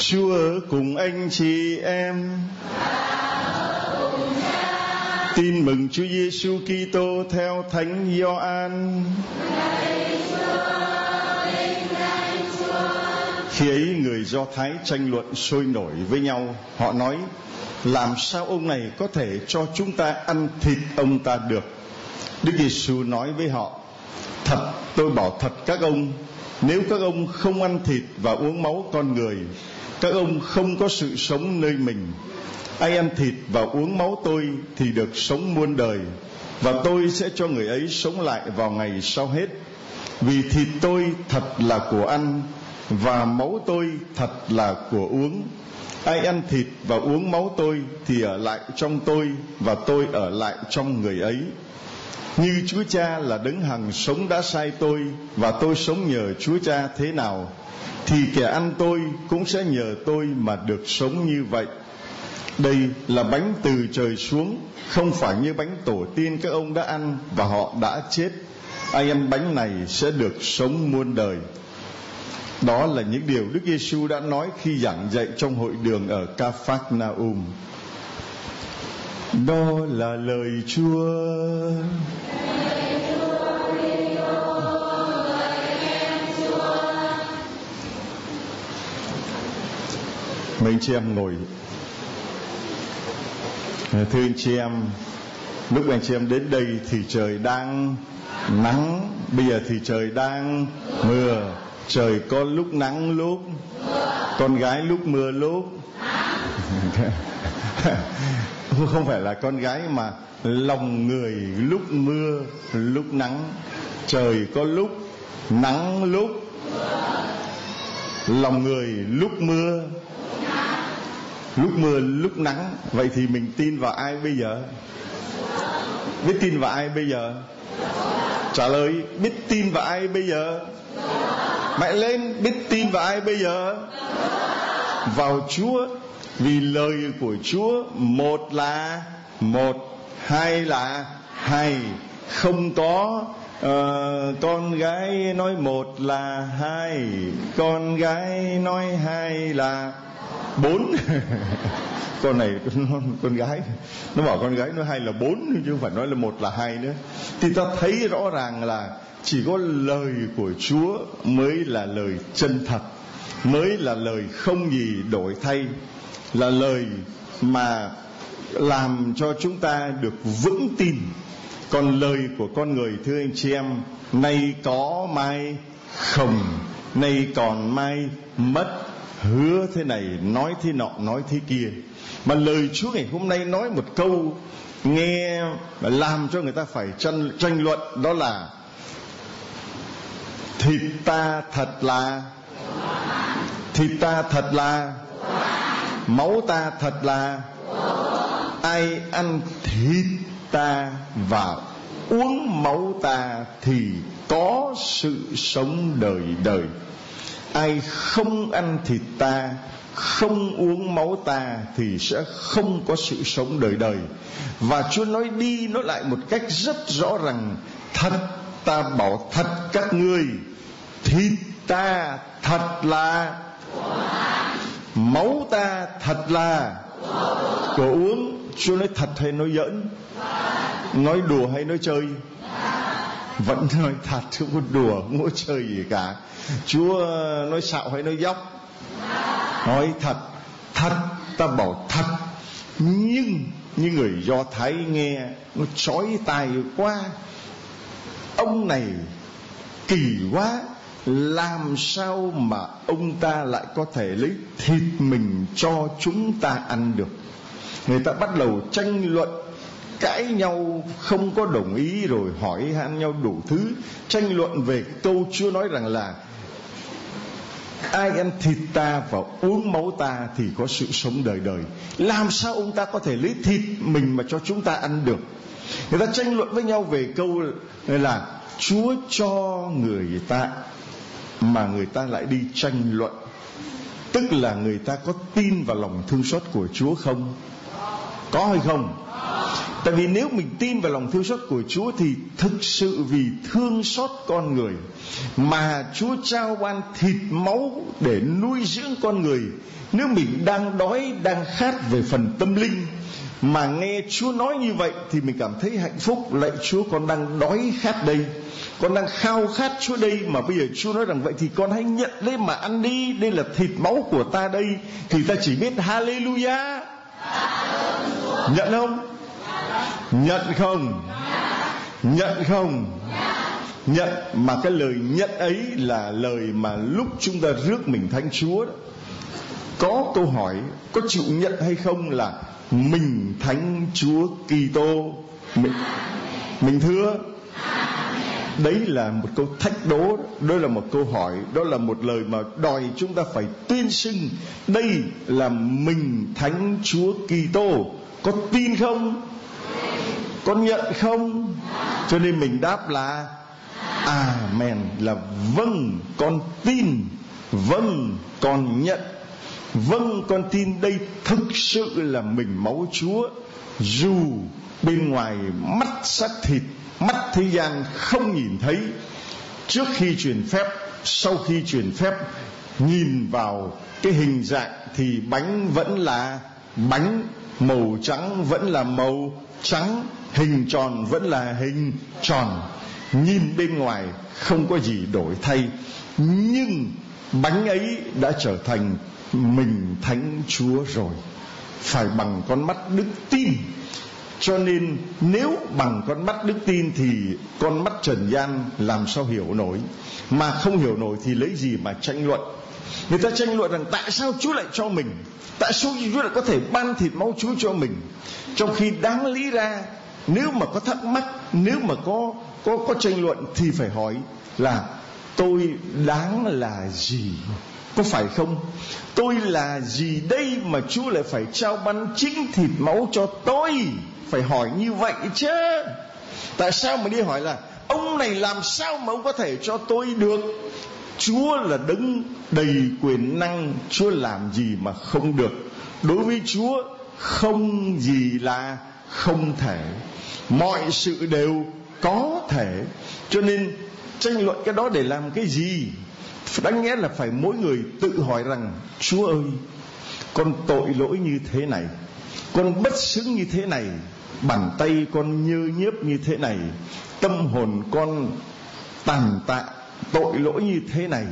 Chúa ở cùng anh chị em. Tin mừng Chúa Giêsu Kitô theo Thánh Gioan. Khi ấy người Do Thái tranh luận sôi nổi với nhau. Họ nói: làm sao ông này có thể cho chúng ta ăn thịt ông ta được? Đức Giêsu nói với họ: thật, tôi bảo thật các ông, nếu các ông không ăn thịt và uống máu con người, các ông không có sự sống nơi mình. Ai ăn thịt và uống máu tôi thì được sống muôn đời, và tôi sẽ cho người ấy sống lại vào ngày sau hết. Vì thịt tôi thật là của ăn, và máu tôi thật là của uống. Ai ăn thịt và uống máu tôi thì ở lại trong tôi, và tôi ở lại trong người ấy. Như Chúa Cha là đấng hằng sống đã sai tôi, và tôi sống nhờ Chúa Cha thế nào, thì kẻ ăn tôi cũng sẽ nhờ tôi mà được sống như vậy. Đây là bánh từ trời xuống, không phải như bánh tổ tiên các ông đã ăn và họ đã chết. Ai ăn bánh này sẽ được sống muôn đời. Đó là những điều Đức Giêsu đã nói khi giảng dạy trong hội đường ở Ca-phác-na-um. Đó là lời Chúa. Mấy anh chị em ngồi. Thưa anh chị em, lúc anh chị em đến đây thì trời đang nắng, bây giờ thì trời đang mưa. Trời có lúc nắng lúc con gái, lúc mưa lúc không phải là con gái, mà lòng người lúc mưa lúc nắng. Trời có lúc nắng lúc lòng người lúc mưa lúc nắng. Vậy thì mình tin vào ai bây giờ? Biết tin vào ai bây giờ? Trả lời: biết tin vào ai bây giờ? Mạnh lên, biết tin vào ai bây giờ? Vào Chúa. Vì lời của Chúa một là một, hai là hai. Không có con gái nói một là hai, con gái nói hai là bốn. Con này con gái nó bảo con gái nói hai là bốn, chứ không phải nói là một là hai nữa. Thì ta thấy rõ ràng là chỉ có lời của Chúa mới là lời chân thật, mới là lời không gì đổi thay, là lời mà làm cho chúng ta được vững tin. Còn lời của con người, thưa anh chị em, nay có mai không, nay còn mai mất. Hứa thế này, nói thế nọ, nói thế kia. Mà lời Chúa ngày hôm nay nói một câu nghe làm cho người ta phải tranh luận, đó là: thịt ta thật là máu ta thật là. Ai ăn thịt ta và uống máu ta thì có sự sống đời đời. Ai không ăn thịt ta, không uống máu ta thì sẽ không có sự sống đời đời. Và Chúa nói đi nói lại một cách rất rõ ràng: thật, ta bảo thật các ngươi, thịt ta thật là, máu ta thật là của uống. Chúa nói thật hay nói giỡn? Nói đùa hay nói chơi? Vẫn nói thật, chứ không có đùa, không có chơi gì cả. Chúa nói xạo hay nói dóc? Nói thật. Thật, ta bảo thật. Nhưng như người Do Thái nghe nó chói tai quá. Ông này kỳ quá, làm sao mà ông ta lại có thể lấy thịt mình cho chúng ta ăn được? Người ta bắt đầu tranh luận, cãi nhau, không có đồng ý, rồi hỏi han nhau đủ thứ, tranh luận về câu Chúa nói rằng là ai ăn thịt ta và uống máu ta thì có sự sống đời đời. Làm sao ông ta có thể lấy thịt mình mà cho chúng ta ăn được? Người ta tranh luận với nhau về câu là Chúa cho người ta, mà người ta lại đi tranh luận. Tức là người ta có tin vào lòng thương xót của Chúa không? Có hay không? Tại vì nếu mình tin vào lòng thương xót của Chúa thì thực sự vì thương xót con người mà Chúa trao ban thịt máu để nuôi dưỡng con người. Nếu mình đang đói, đang khát về phần tâm linh mà nghe Chúa nói như vậy thì mình cảm thấy hạnh phúc. Lạy Chúa, con đang đói khát đây, con đang khao khát Chúa đây, mà bây giờ Chúa nói rằng vậy thì con hãy nhận lấy mà ăn đi, đây là thịt máu của ta đây. Thì ta chỉ biết Hallelujah. Nhận không? Nhận không? Nhận không? Nhận. Mà cái lời nhận ấy là lời mà lúc chúng ta rước mình thánh Chúa đó, có câu hỏi có chịu nhận hay không là mình thánh Chúa Kitô. Mình thưa. Đấy là một câu thách đố, đó là một câu hỏi, đó là một lời mà đòi chúng ta phải tuyên xưng đây là mình thánh Chúa Kitô. Có tin không? Con nhận không? Cho nên mình đáp là Amen, là vâng con tin, vâng con nhận, vâng con tin đây thực sự là mình máu Chúa. Dù bên ngoài mắt xác thịt, mắt thế gian không nhìn thấy, trước khi truyền phép, sau khi truyền phép, nhìn vào cái hình dạng thì bánh vẫn là bánh, màu trắng vẫn là màu trắng, hình tròn vẫn là hình tròn. Nhìn bên ngoài không có gì đổi thay, nhưng bánh ấy đã trở thành mình thánh Chúa rồi. Phải bằng con mắt đức tin. Cho nên nếu bằng con mắt đức tin thì con mắt trần gian làm sao hiểu nổi. Mà không hiểu nổi thì lấy gì mà tranh luận. Người ta tranh luận rằng tại sao Chúa lại cho mình, tại sao Chúa lại có thể ban thịt máu Chúa cho mình, trong khi đáng lý ra nếu mà có thắc mắc, nếu mà có tranh luận thì phải hỏi là tôi đáng là gì, có phải không? Tôi là gì đây mà Chúa lại phải trao ban chính thịt máu cho tôi? Phải hỏi như vậy chứ. Tại sao mà đi hỏi là ông này làm sao mà ông có thể cho tôi được? Chúa là đấng đầy quyền năng, Chúa làm gì mà không được. Đối với Chúa không gì là không thể, mọi sự đều có thể. Cho nên tranh luận cái đó để làm cái gì? Đáng nhẽ là phải mỗi người tự hỏi rằng Chúa ơi, con tội lỗi như thế này, con bất xứng như thế này, bàn tay con nhơ nhớp như thế này, tâm hồn con tàn tạ tội lỗi như thế này,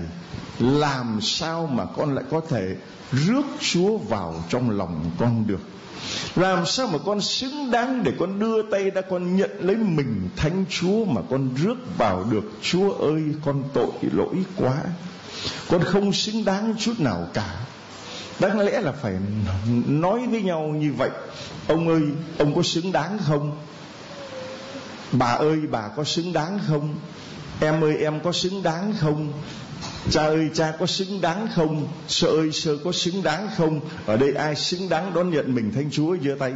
làm sao mà con lại có thể rước Chúa vào trong lòng con được? Làm sao mà con xứng đáng để con đưa tay ra con nhận lấy mình thánh Chúa mà con rước vào được? Chúa ơi, con tội lỗi quá, con không xứng đáng chút nào cả. Đáng lẽ là phải nói với nhau như vậy. Ông ơi, ông có xứng đáng không? Bà ơi, bà có xứng đáng không? Em ơi, em có xứng đáng không? Cha ơi, cha có xứng đáng không? Sơ ơi, sơ có xứng đáng không? Ở đây ai xứng đáng đón nhận mình thánh Chúa giơ tay.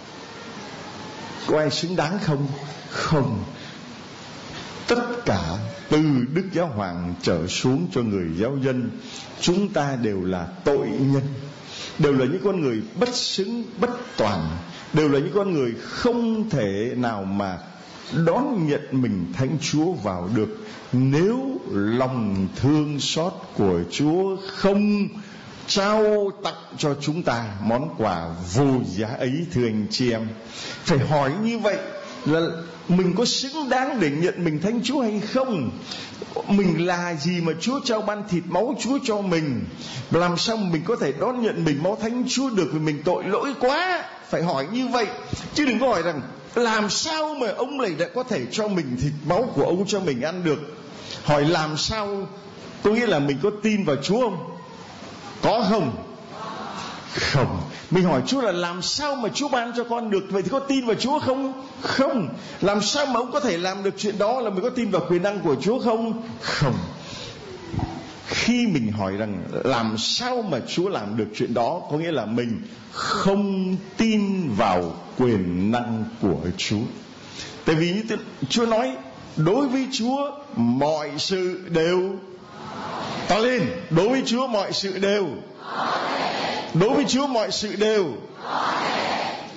Có ai xứng đáng không? Không. Tất cả từ Đức Giáo Hoàng trở xuống cho người giáo dân, chúng ta đều là tội nhân, đều là những con người bất xứng, bất toàn, đều là những con người không thể nào mà đón nhận mình thánh Chúa vào được nếu lòng thương xót của Chúa không trao tặng cho chúng ta món quà vô giá ấy. Thưa anh chị em, phải hỏi như vậy là mình có xứng đáng để nhận mình thánh Chúa hay không? Mình là gì mà Chúa trao ban thịt máu Chúa cho mình? Làm sao mình có thể đón nhận mình máu thánh Chúa được vì mình tội lỗi quá? Phải hỏi như vậy, chứ đừng có hỏi rằng làm sao mà ông này đã có thể cho mình thịt máu của ông cho mình ăn được. Hỏi làm sao có nghĩa là mình có tin vào Chúa không? Có không? Không. Mình hỏi Chúa là làm sao mà Chúa ban cho con được, vậy thì có tin vào Chúa không? Không. Làm sao mà ông có thể làm được chuyện đó, là mình có tin vào quyền năng của Chúa không? Không. Khi mình hỏi rằng làm sao mà Chúa làm được chuyện đó, có nghĩa là mình không tin vào quyền năng của Chúa. Tại vì như Chúa nói, đối với Chúa mọi sự đều to lên. Đối với Chúa mọi sự đều, đối với Chúa mọi sự đều.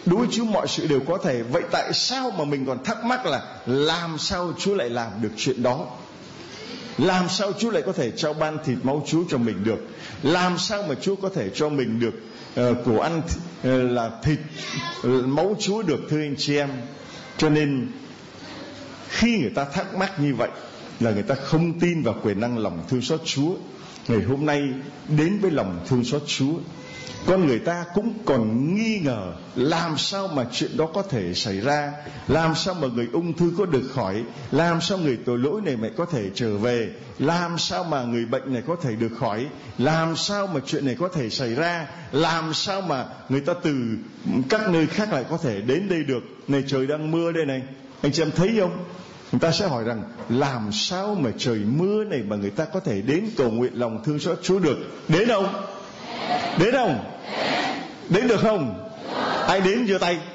Đối với Chúa mọi sự đều có thể. Vậy tại sao mà mình còn thắc mắc là làm sao Chúa lại làm được chuyện đó? Làm sao Chúa lại có thể trao ban thịt máu Chúa cho mình được? Làm sao mà Chúa có thể cho mình được của ăn là thịt máu Chúa được, thưa anh chị em? Cho nên khi người ta thắc mắc như vậy là người ta không tin vào quyền năng lòng thương xót Chúa. Ngày hôm nay đến với lòng thương xót Chúa, con người ta cũng còn nghi ngờ làm sao mà chuyện đó có thể xảy ra, làm sao mà người ung thư có được khỏi, làm sao người tội lỗi này mày có thể trở về, làm sao mà người bệnh này có thể được khỏi, làm sao mà chuyện này có thể xảy ra, làm sao mà người ta từ các nơi khác lại có thể đến đây được. Này trời đang mưa đây này, anh chị em thấy không? Người ta sẽ hỏi rằng làm sao mà trời mưa này mà người ta có thể đến cầu nguyện lòng thương xót Chúa được? Đến không? Đến không? Đến được không? Ai đến giơ tay.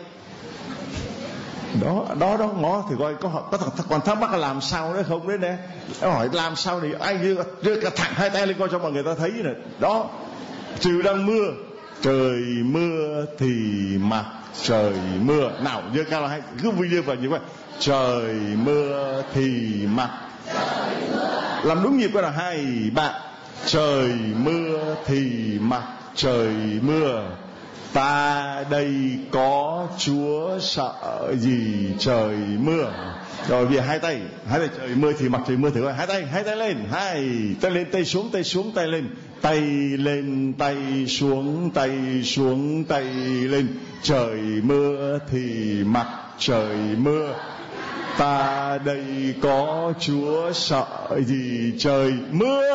Đó ngó thì coi có còn thắc mắc là làm sao đấy không đấy nè. Hỏi làm sao thì ai đưa cả thẳng hai tay lên coi cho mọi người ta thấy này. Đó, trời đang mưa, trời mưa thì mặc trời mưa. Nào giơ cao là hay, cứ video vào như vậy. Trời mưa thì mặc. Làm đúng nhịp coi là 2, 3. Trời mưa thì mặc trời mưa. Ta đây có Chúa sợ gì trời mưa. Rồi bây giờ hai tay trời mưa thì mặc trời mưa thử coi. Hai tay lên, tay lên, tay xuống, tay xuống, tay lên, tay lên, tay xuống, tay xuống, tay lên. Trời mưa thì mặc trời mưa. Ta đây có Chúa sợ gì trời mưa.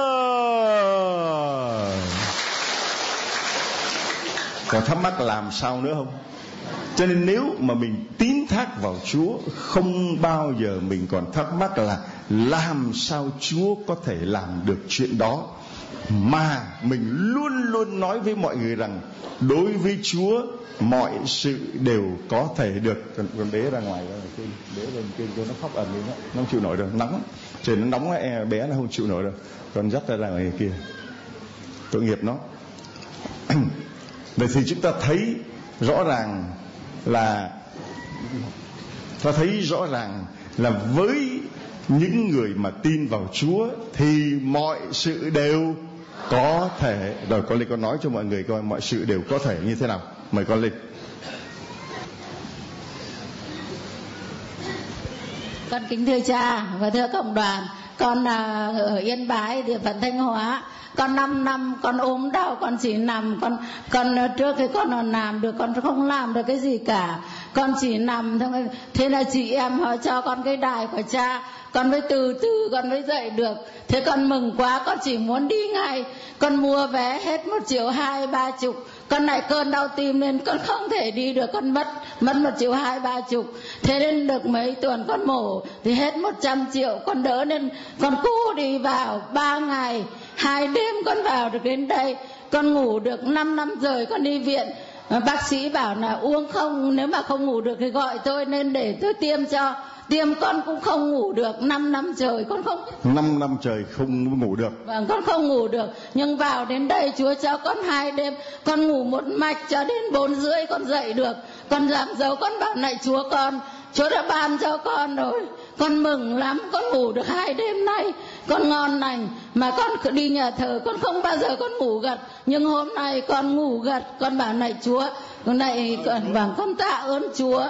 Còn thắc mắc làm sao nữa không? Cho nên nếu mà mình tín thác vào Chúa, không bao giờ mình còn thắc mắc là làm sao Chúa có thể làm được chuyện đó. Mà mình luôn luôn nói với mọi người rằng đối với Chúa mọi sự đều có thể được. Con bé ra ngoài đó, bé lên kêu cho nó khóc ầm lên đó, nó không chịu nổi rồi, nóng trời nó nóng, bé nó không chịu nổi rồi, con dắt ra ngoài kia, tội nghiệp nó. Vậy thì chúng ta thấy rõ ràng là với những người mà tin vào Chúa thì mọi sự đều có thể. Rồi con lên con nói cho mọi người coi mọi sự đều có thể như thế nào. Mời con lên. Con kính thưa cha và thưa cộng đoàn, con ở Yên Bái, địa phận Thanh Hóa. Con 5 năm con ốm đau, con chỉ nằm, con trước khi con còn làm được, con không làm được cái gì cả, con chỉ nằm thôi. Thế là chị em họ cho con cái đài của cha, con mới từ từ con mới dậy được. Thế con mừng quá, con chỉ muốn đi ngay. Con mua vé hết 1.230.000. Con lại cơn đau tim nên con không thể đi được, con mất 1.230.000. Thế nên được mấy tuần con mổ thì hết 100 triệu. Con đỡ nên con cố đi vào 3 ngày 2 đêm con vào được đến đây. Con ngủ được 5 năm rồi con đi viện. Bác sĩ bảo là uống không, nếu mà không ngủ được thì gọi tôi nên để tôi tiêm cho. Tiêm con cũng không ngủ được 5 năm trời, con không 5 năm trời không ngủ được. Vâng, con không ngủ được. Nhưng vào đến đây Chúa cho con 2 đêm, con ngủ một mạch cho đến 4:30 con dậy được. Con làm dấu, con bảo này Chúa đã ban cho con rồi. Con mừng lắm, con ngủ được 2 đêm nay, con ngon lành. Mà con đi nhà thờ con không bao giờ con ngủ gật, nhưng hôm nay con ngủ gật. Con bảo này Chúa, này con tạ ơn Chúa.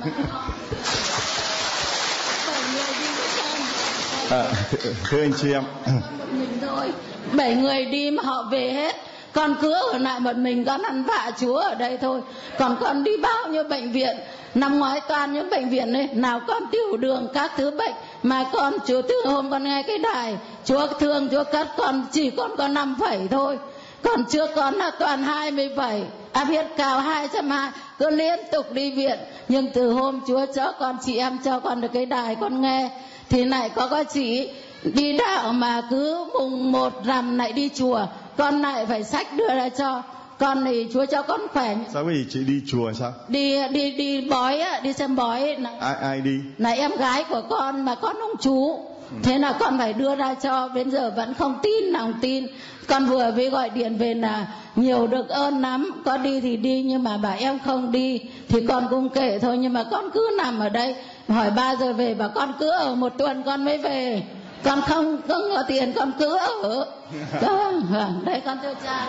Thưa anh chị em, mình thôi 7 người đi mà họ về hết, con cứ ở lại một mình, con ăn vạ Chúa ở đây thôi. Còn con đi bao nhiêu bệnh viện, năm ngoái toàn những bệnh viện này, nào con tiểu đường các thứ bệnh mà Chúa từ hôm con nghe cái đài Chúa thương Chúa cắt con, chỉ con có 5 phẩy thôi. Còn trước con là toàn 20 phẩy, áp huyết cao 220, cứ liên tục đi viện. Nhưng từ hôm Chúa cho con, chị em cho con được cái đài con nghe, thì lại có chị đi đạo mà cứ mùng 1 rằm lại đi chùa, con lại phải xách đưa ra cho con thì Chúa cho con khỏe. Sao vậy chị đi chùa sao? Đi bói á, đi xem bói. Ai đi? Là em gái của con mà con ông chú. Thế là con phải đưa ra cho, đến giờ vẫn không tin, lòng tin. Con vừa mới gọi điện về là nhiều được ơn lắm, có đi thì đi, nhưng mà bà em không đi thì con cũng kệ thôi. Nhưng mà con cứ nằm ở đây, hỏi 3 giờ về, bà con cứ ở 1 tuần con mới về, con không có tiền, con cứ ở. Đấy con thưa cha.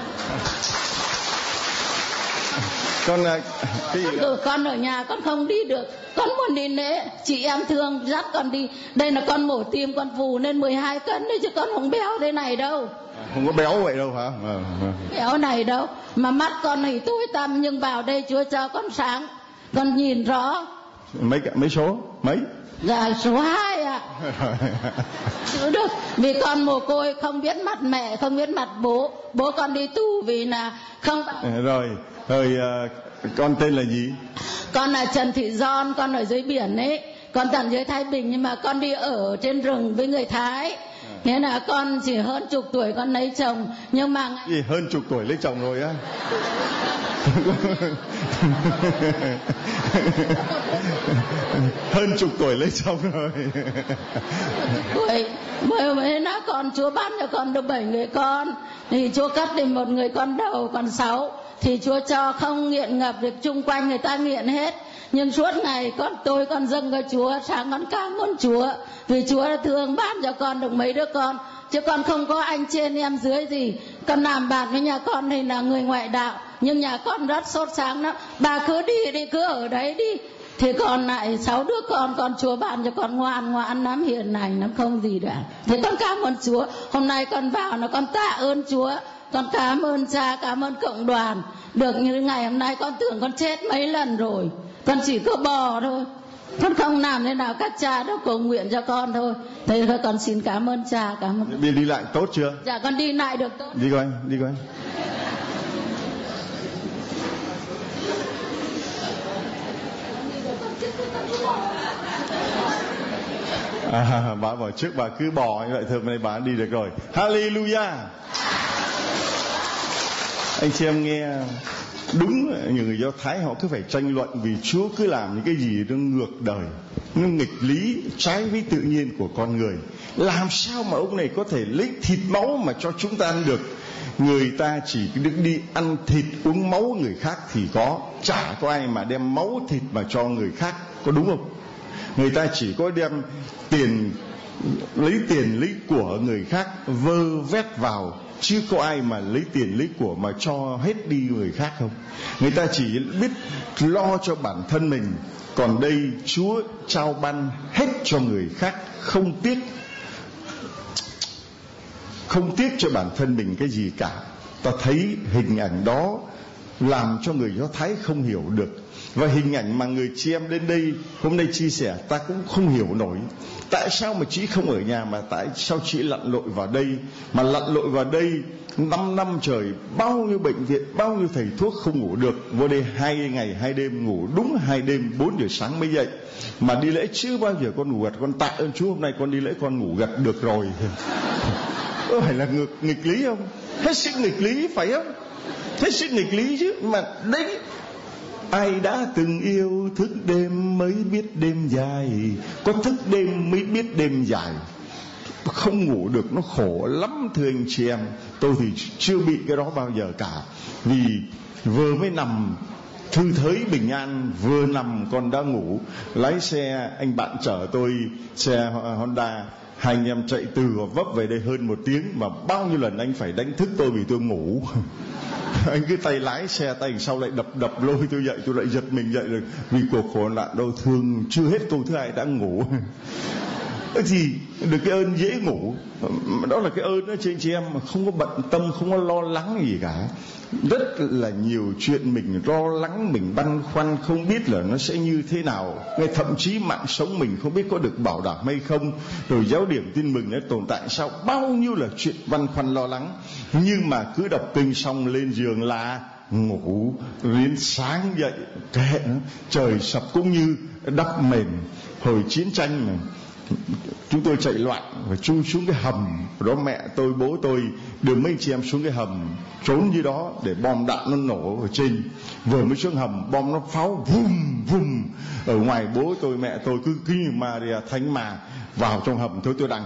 Con ở nhà con không đi được, con muốn đi lễ, chị em thương dắt con đi. Đây là con mổ tim, con phù lên 12 cân đấy chứ con không béo thế này đâu. Không có béo vậy đâu hả? Béo này đâu, mà mắt con thì tối tăm, nhưng vào đây Chúa cho con sáng, con nhìn rõ. Mấy số? Mấy? Dạ số 2 ạ. Chứ được, vì con mồ côi, không biết mặt mẹ, không biết mặt bố. Bố con đi tù vì là không. Rồi con tên là gì? Con là Trần Thị Giòn, con ở dưới biển ấy, con tận dưới Thái Bình, nhưng mà con đi ở trên rừng với người Thái. Thế là con chỉ hơn chục tuổi con lấy chồng, nhưng mà gì hơn chục tuổi lấy chồng rồi á? Hơn chục tuổi lấy chồng rồi. Tuổi mới là con, Chúa ban cho con được 7 người con, thì Chúa cắt đi 1 người con đầu, còn 6 thì Chúa cho không nghiện ngập được, chung quanh người ta nghiện hết. Nhưng suốt ngày con dâng cho Chúa, sáng con cảm ơn Chúa vì Chúa đã thương ban cho con được mấy đứa con, chứ con không có anh trên em dưới gì. Con làm bạn với nhà con thì là người ngoại đạo, nhưng nhà con rất sốt sáng lắm. Bà cứ đi cứ ở đấy đi. Thì còn lại 6 đứa con Chúa ban cho con ngoan lắm, hiền lành lắm, không gì cả. Thế con cảm ơn Chúa. Hôm nay con vào là con tạ ơn Chúa, con cảm ơn cha, cảm ơn cộng đoàn. Được như ngày hôm nay con tưởng con chết mấy lần rồi, con chỉ có bò thôi, con không làm thế nào các cha đâu cầu nguyện cho con thôi. Thế thôi con xin cảm ơn cha, cảm ơn. Đi lại tốt chưa? Dạ con đi lại được tốt. Đi coi. Bà bảo trước bà cứ bò như vậy thôi, nay bà đi được rồi. Hallelujah. Anh chị em nghe đúng, nhiều người Do Thái họ cứ phải tranh luận vì Chúa cứ làm những cái gì nó ngược đời, nó nghịch lý, trái với tự nhiên của con người. Làm sao mà ông này có thể lấy thịt máu mà cho chúng ta ăn được? Người ta chỉ được đi ăn thịt uống máu người khác thì chả có ai mà đem máu thịt mà cho người khác, có đúng không? Người ta chỉ có đem lấy tiền lấy của người khác vơ vét vào, chứ có ai mà lấy tiền lấy của mà cho hết đi người khác không? Người ta chỉ biết lo cho bản thân mình, còn đây Chúa trao ban hết cho người khác, không tiếc cho bản thân mình cái gì cả. Ta thấy hình ảnh đó làm cho người Do Thái không hiểu được, và hình ảnh mà người chị em đến đây hôm nay chia sẻ ta cũng không hiểu nổi. Tại sao mà chị không ở nhà, mà tại sao chị lặn lội vào đây? Mà lặn lội vào đây 5 năm trời, bao nhiêu bệnh viện, bao nhiêu thầy thuốc không ngủ được. Vô đây 2 ngày 2 đêm, ngủ đúng 2 đêm, 4 giờ sáng mới dậy. Mà đi lễ chưa bao giờ con ngủ gật. Con tạ ơn Chúa hôm nay con đi lễ con ngủ gật được rồi. Có phải là nghịch lý không? Hết sức nghịch lý phải không? Hết sức nghịch lý chứ. Mà đấy, ai đã từng yêu thức đêm mới biết đêm dài, có thức đêm mới biết đêm dài. Không ngủ được nó khổ lắm thưa anh chị em. Tôi thì chưa bị cái đó bao giờ cả. Vì vừa mới nằm thư thới bình an, vừa nằm con đã ngủ. Lái xe, anh bạn chở tôi xe Honda, hai anh em chạy từ Gò Vấp về đây hơn 1 tiếng, mà bao nhiêu lần anh phải đánh thức tôi vì tôi ngủ. Anh cứ tay lái xe, tay sau lại đập lôi tôi dậy, tôi lại giật mình dậy rồi, vì cuộc khổ nạn đau thương chưa hết tôi thứ hai đã ngủ. Thì được cái ơn dễ ngủ, đó là cái ơn đó chị em, mà không có bận tâm, không có lo lắng gì cả. Rất là nhiều chuyện mình lo lắng, mình băn khoăn không biết là nó sẽ như thế nào, ngay thậm chí mạng sống mình không biết có được bảo đảm hay không, rồi giáo điểm tin mừng nó tồn tại sao, bao nhiêu là chuyện băn khoăn lo lắng. Nhưng mà cứ đọc kinh xong lên giường là ngủ, đến sáng dậy kệ nó, trời sập cũng như đắp mền. Hồi chiến tranh mà chúng tôi chạy loạn và chui xuống cái hầm đó. Mẹ tôi, bố tôi đưa mấy chị em xuống cái hầm trốn dưới đó để bom đạn nó nổ ở trên. Vừa mới xuống hầm, bom nó pháo vum vum ở ngoài. Bố tôi, mẹ tôi cứ như Maria Thánh Ma vào trong hầm. Tôi đang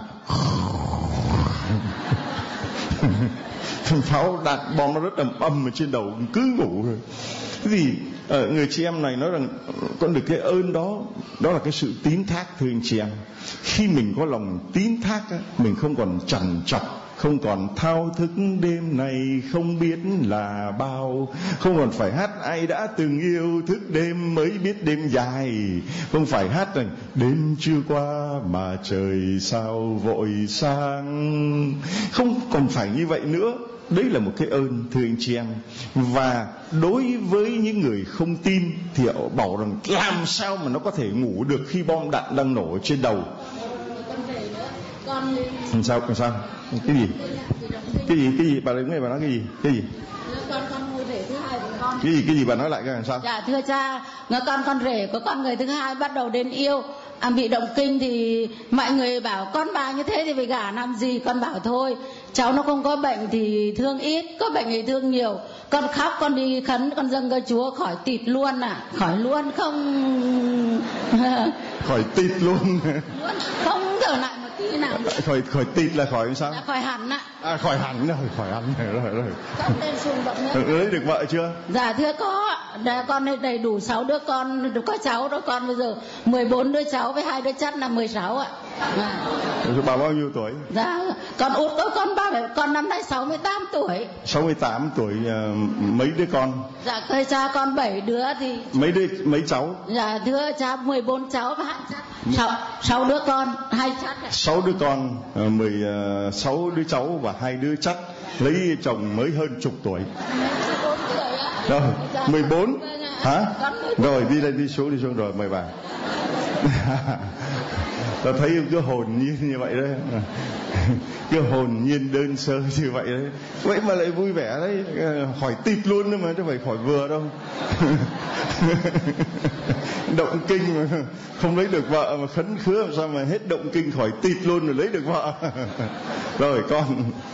pháo đạn bom nó rất âm ở trên đầu, cứ ngủ rồi. Thế thì người chị em này nói rằng con được cái ơn đó, đó là cái sự tín thác. Thưa anh chị em, khi mình có lòng tín thác á, mình không còn trằn trọc, không còn thao thức đêm này không biết là bao, không còn phải hát ai đã từng yêu thức đêm mới biết đêm dài, không phải hát rằng đêm chưa qua mà trời sao vội sang, không còn phải như vậy nữa. Đấy là một cái ơn, thưa anh chị em. Và đối với những người không tin thì họ bảo rằng làm sao mà nó có thể ngủ được khi bom đạn đang nổ trên đầu. Sao cái gì bà đứng đây bà nói cái gì con người rể thứ hai của con. Cái gì bà nói lại cái làm sao? Dạ thưa cha, con rể của con người thứ hai bắt đầu đến yêu, bị động kinh thì mọi người bảo con bà như thế thì phải gả làm gì. Con bảo thôi, cháu nó không có bệnh thì thương ít, có bệnh thì thương nhiều. Con khóc, con đi khấn, con dâng cho Chúa khỏi tịt luôn khỏi luôn, không khỏi tịt luôn không thở lại một tí nào. Khỏi tịt là khỏi sao? Dạ, khỏi hẳn khỏi hẳn rồi. Không nên xung động nữa. Lấy được vợ chưa? Dạ thưa có, con đầy đủ 6 đứa con, có cháu đó con bây giờ 14 đứa cháu với 2 đứa chắt là 16 ạ. Bà bao nhiêu tuổi? Dạ con út con năm nay 68 tuổi. 68 tuổi. Mấy đứa con? Dạ thưa cha con 7 đứa thì mấy cháu? Dạ thưa cha 14 cháu và 2 chắt. 6 đứa con, 2 chắt. 6 đứa con, 16 đứa cháu và 2 đứa chắt. Lấy chồng mới hơn chục tuổi. 14 tuổi ạ. Rồi, 14. Hả? Rồi đi xuống rồi mời bà. Ta thấy cái hồn nhiên như vậy đấy, cái hồn nhiên đơn sơ như vậy đấy, vậy mà lại vui vẻ đấy. Khỏi tịt luôn nữa mà, chứ phải khỏi vừa đâu. Động kinh mà không lấy được vợ mà khấn khứa làm sao mà hết động kinh khỏi tịt luôn rồi lấy được vợ. Rồi con.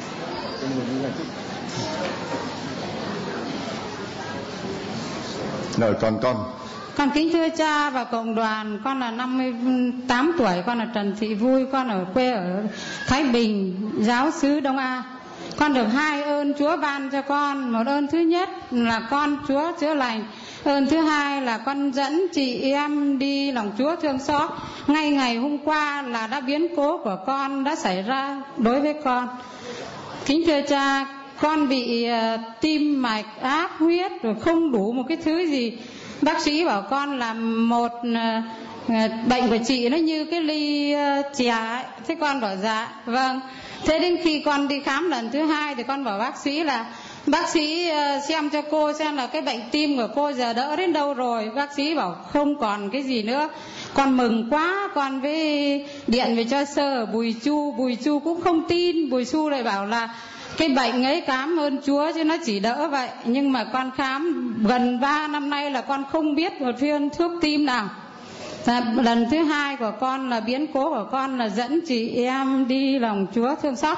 Rồi Con kính thưa cha và cộng đoàn, con là 58 tuổi, con là Trần Thị Vui, con ở quê ở Thái Bình, giáo xứ Đông A. Con được 2 ơn Chúa ban cho con. Một ơn thứ nhất là con Chúa chữa lành. Ơn thứ hai là con dẫn chị em đi lòng Chúa thương xót. Ngay ngày hôm qua là đã biến cố của con đã xảy ra đối với con. Kính thưa cha, con bị tim mạch, áp huyết rồi không đủ một cái thứ gì. Bác sĩ bảo con là một bệnh của chị nó như cái ly chè ấy. Thế con bảo dạ vâng. Thế đến khi con đi khám lần thứ 2 thì con bảo bác sĩ là bác sĩ xem cho cô xem là cái bệnh tim của cô giờ đỡ đến đâu rồi. Bác sĩ bảo không còn cái gì nữa. Con mừng quá, con với điện về cho sơ ở Bùi Chu cũng không tin. Bùi Chu lại bảo là cái bệnh ấy cảm ơn Chúa chứ nó chỉ đỡ vậy. Nhưng mà con khám gần 3 năm nay là con không biết một viên thuốc tim nào. Lần thứ 2 của con là biến cố của con là dẫn chị em đi lòng Chúa thương xót.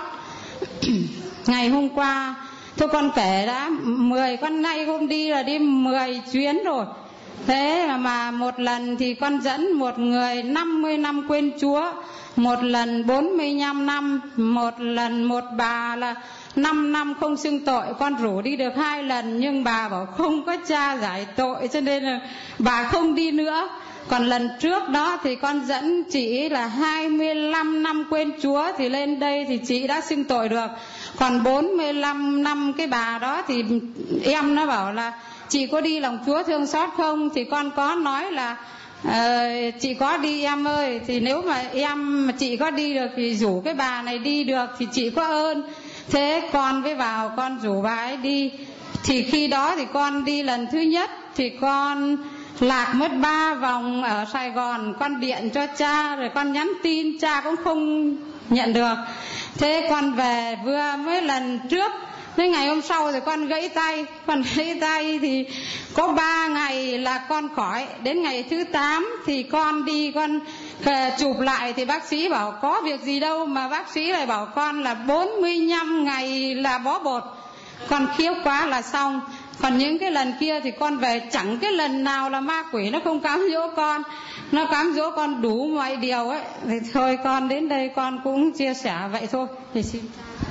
Ngày hôm qua, thôi con kể đã 10 con nay hôm đi là đi 10 chuyến rồi. Thế mà một lần thì con dẫn một người 50 năm quên Chúa, một lần 45 năm, một lần một bà là 5 năm không xưng tội. Con rủ đi được 2 lần nhưng bà bảo không có cha giải tội cho nên là bà không đi nữa. Còn lần trước đó thì con dẫn chị là 25 năm quên Chúa thì lên đây thì chị đã xưng tội được. Còn 45 năm cái bà đó thì em nó bảo là chị có đi lòng Chúa thương xót không? Thì con có nói là chị có đi em ơi. Thì nếu mà chị có đi được thì rủ cái bà này đi được thì chị có ơn. Thế con với vào con rủ bà ấy đi. Thì khi đó thì con đi lần thứ nhất thì con lạc mất 3 vòng ở Sài Gòn. Con điện cho cha rồi con nhắn tin cha cũng không nhận được. Thế con về vừa mới lần trước Thế ngày hôm sau thì con gãy tay thì có 3 ngày là con khỏi. Đến ngày thứ 8 thì con đi con chụp lại thì bác sĩ bảo có việc gì đâu, mà bác sĩ lại bảo con là 45 ngày là bó bột. Con khiếp quá là xong. Còn những cái lần kia thì con về chẳng cái lần nào là ma quỷ nó không cám dỗ con. Nó cám dỗ con đủ mọi điều ấy. Thì thôi con đến đây con cũng chia sẻ vậy thôi. Thì xin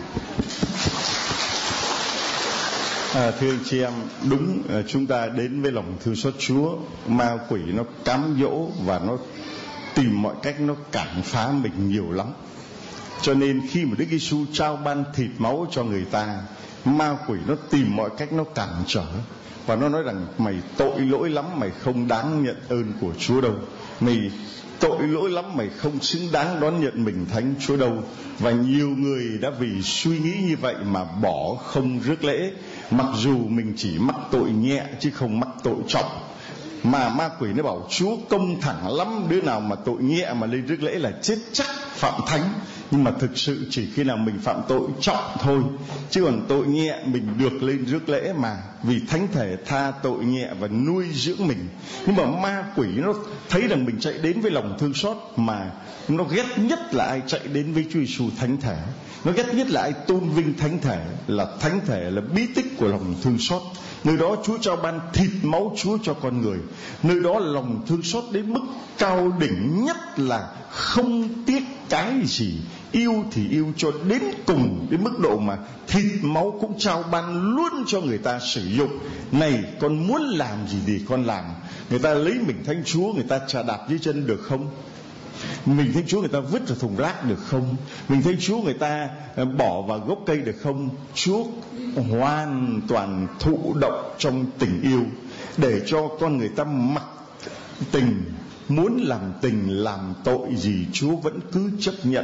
thưa anh chị em, đúng, chúng ta đến với lòng thương xót Chúa. Ma quỷ nó cám dỗ và nó tìm mọi cách nó cản phá mình nhiều lắm. Cho nên khi mà Đức Giêsu trao ban thịt máu cho người ta, ma quỷ nó tìm mọi cách nó cản trở. Và nó nói rằng mày tội lỗi lắm, mày không đáng nhận ơn của Chúa đâu. Mày tội lỗi lắm, mày không xứng đáng đón nhận mình thánh Chúa đâu. Và nhiều người đã vì suy nghĩ như vậy mà bỏ không rước lễ, mặc dù mình chỉ mắc tội nhẹ chứ không mắc tội trọng. Mà ma quỷ nó bảo Chúa công thẳng lắm, đứa nào mà tội nhẹ mà lên rước lễ là chết chắc, phạm thánh. Nhưng mà thực sự chỉ khi nào mình phạm tội trọng thôi, chứ còn tội nhẹ mình được lên rước lễ mà, vì thánh thể tha tội nhẹ và nuôi dưỡng mình. Nhưng mà ma quỷ nó thấy rằng mình chạy đến với lòng thương xót, mà nó ghét nhất là ai chạy đến với Chúa Giêsu thánh thể. Nó ghét nhất là ai tôn vinh thánh thể, là thánh thể là bí tích của lòng thương xót. Nơi đó Chúa trao ban thịt máu Chúa cho con người. Nơi đó là lòng thương xót đến mức cao đỉnh nhất, là không tiếc cái gì, yêu thì yêu cho đến cùng, đến mức độ mà thịt máu cũng trao ban luôn cho người ta sử dụng. Này, con muốn làm gì thì con làm. Người ta lấy mình thánh Chúa, người ta chà đạp dưới chân được không? Mình thánh Chúa người ta vứt vào thùng rác được không? Mình thánh Chúa người ta bỏ vào gốc cây được không? Chúa hoàn toàn thụ động trong tình yêu, để cho con người ta mặc tình, muốn làm tình làm tội gì Chúa vẫn cứ chấp nhận.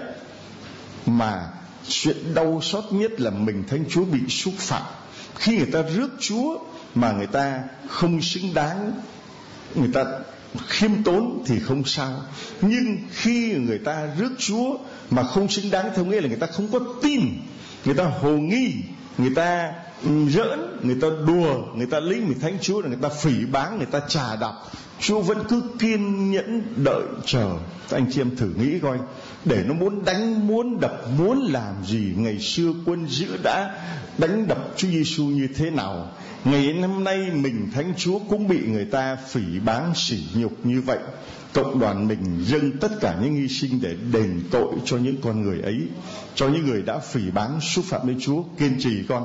Mà chuyện đau xót nhất là mình thánh Chúa bị xúc phạm. Khi người ta rước Chúa mà người ta không xứng đáng, người ta khiêm tốn thì không sao. Nhưng khi người ta rước Chúa mà không xứng đáng, theo nghĩa là người ta không có tin, người ta hồ nghi, người ta giỡn, người ta đùa, người ta lấy mình thánh Chúa là người ta phỉ báng, người ta chà đạp, Chúa vẫn cứ kiên nhẫn đợi chờ. Các anh chị em thử nghĩ coi, để nó muốn đánh, muốn đập, muốn làm gì, ngày xưa quân dữ đã đánh đập Chúa Giêsu như thế nào. Ngày hôm nay mình thánh Chúa cũng bị người ta phỉ báng sỉ nhục như vậy. Cộng đoàn mình dâng tất cả những hy sinh để đền tội cho những con người ấy, cho những người đã phỉ báng xúc phạm đến Chúa. Kiên trì con,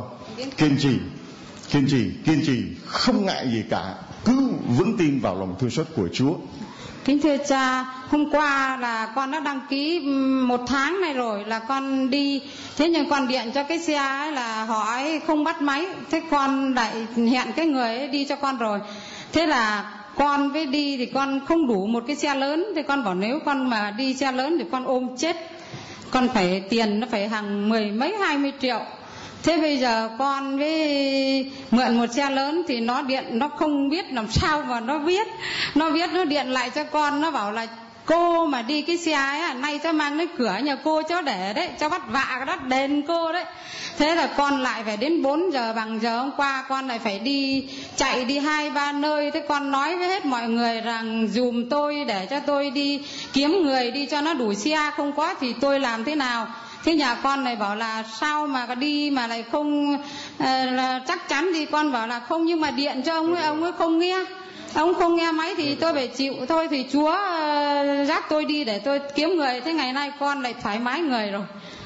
kiên trì, không ngại gì cả, cứ vững tin vào lòng thương xót của Chúa. Kính thưa cha, hôm qua là con đã đăng ký 1 tháng này rồi là con đi. Thế nhưng con điện cho cái xe ấy là họ ấy không bắt máy. Thế con lại hẹn cái người ấy đi cho con rồi. Thế là con với đi thì con không đủ một cái xe lớn. Thì con bảo nếu con mà đi xe lớn thì con ôm chết. Con phải tiền nó phải hàng 10 mấy 20 triệu. Thế bây giờ con với mượn một xe lớn thì nó điện, nó không biết làm sao mà nó viết. Nó điện lại cho con, nó bảo là cô mà đi cái xe ấy, nay cho mang đến cửa nhà cô cho để đấy, cho bắt vạ cái đất đền cô đấy. Thế là con lại phải đến 4 giờ bằng giờ hôm qua, con lại phải chạy đi 2-3 nơi. Thế con nói với hết mọi người rằng dùm tôi để cho tôi đi kiếm người đi cho nó đủ xe, không có thì tôi làm thế nào. Thế nhà con này bảo là sao mà đi mà lại không chắc chắn, thì con bảo là không, nhưng mà điện cho ông ấy không nghe. Ông không nghe máy thì tôi phải chịu thôi, thì Chúa dắt tôi đi để tôi kiếm người. Thế ngày nay con lại thoải mái người rồi.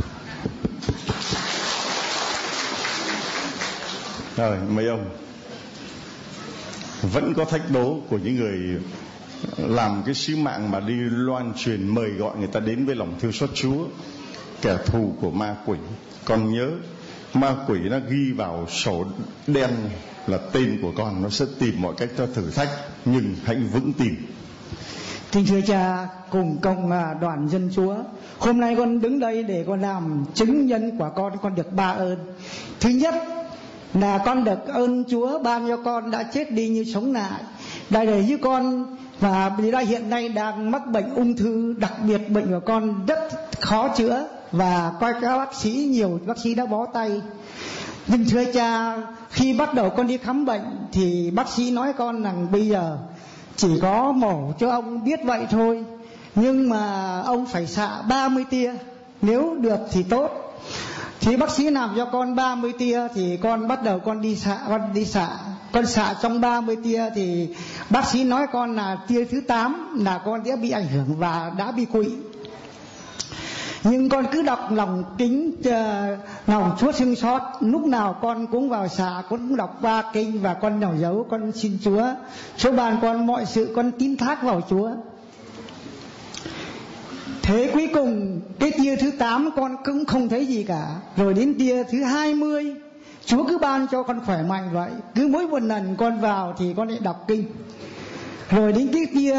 Rồi, mấy ông vẫn có thách đố của những người làm cái sứ mạng mà đi loan truyền, mời gọi người ta đến với lòng thương xót Chúa. Kẻ thù của ma quỷ, con nhớ, ma quỷ nó ghi vào sổ đen là tên của con, nó sẽ tìm mọi cách cho thử thách, nhưng hãy vững tin. Kính thưa cha, cùng cộng đoàn dân Chúa, hôm nay con đứng đây để con làm chứng nhân của con được 3 ơn. Thứ nhất là con được ơn Chúa ban cho con đã chết đi như sống lại, đại để với con, và hiện nay đang mắc bệnh ung thư, đặc biệt bệnh của con rất khó chữa và coi các bác sĩ, nhiều bác sĩ đã bó tay. Nhưng thưa cha, khi bắt đầu con đi khám bệnh thì bác sĩ nói con rằng bây giờ chỉ có mổ cho ông biết vậy thôi, nhưng mà ông phải xạ 30 tia, nếu được thì tốt. Thì bác sĩ làm cho con 30 tia thì con bắt đầu con đi xạ. Con xạ trong 30 tia thì bác sĩ nói con là tia thứ 8 là con đã bị ảnh hưởng và đã bị quỵ. Nhưng con cứ đọc lòng kính lòng Chúa thương xót, lúc nào con cũng vào xạ, con cũng đọc 3 kinh và con nhỏ dấu, con xin Chúa ban con mọi sự, con tín thác vào Chúa. Thế cuối cùng cái tia thứ 8 con cũng không thấy gì cả. Rồi đến tia thứ 20 Chúa cứ ban cho con khỏe mạnh vậy. Cứ mỗi một lần con vào thì con lại đọc kinh. Rồi đến cái tia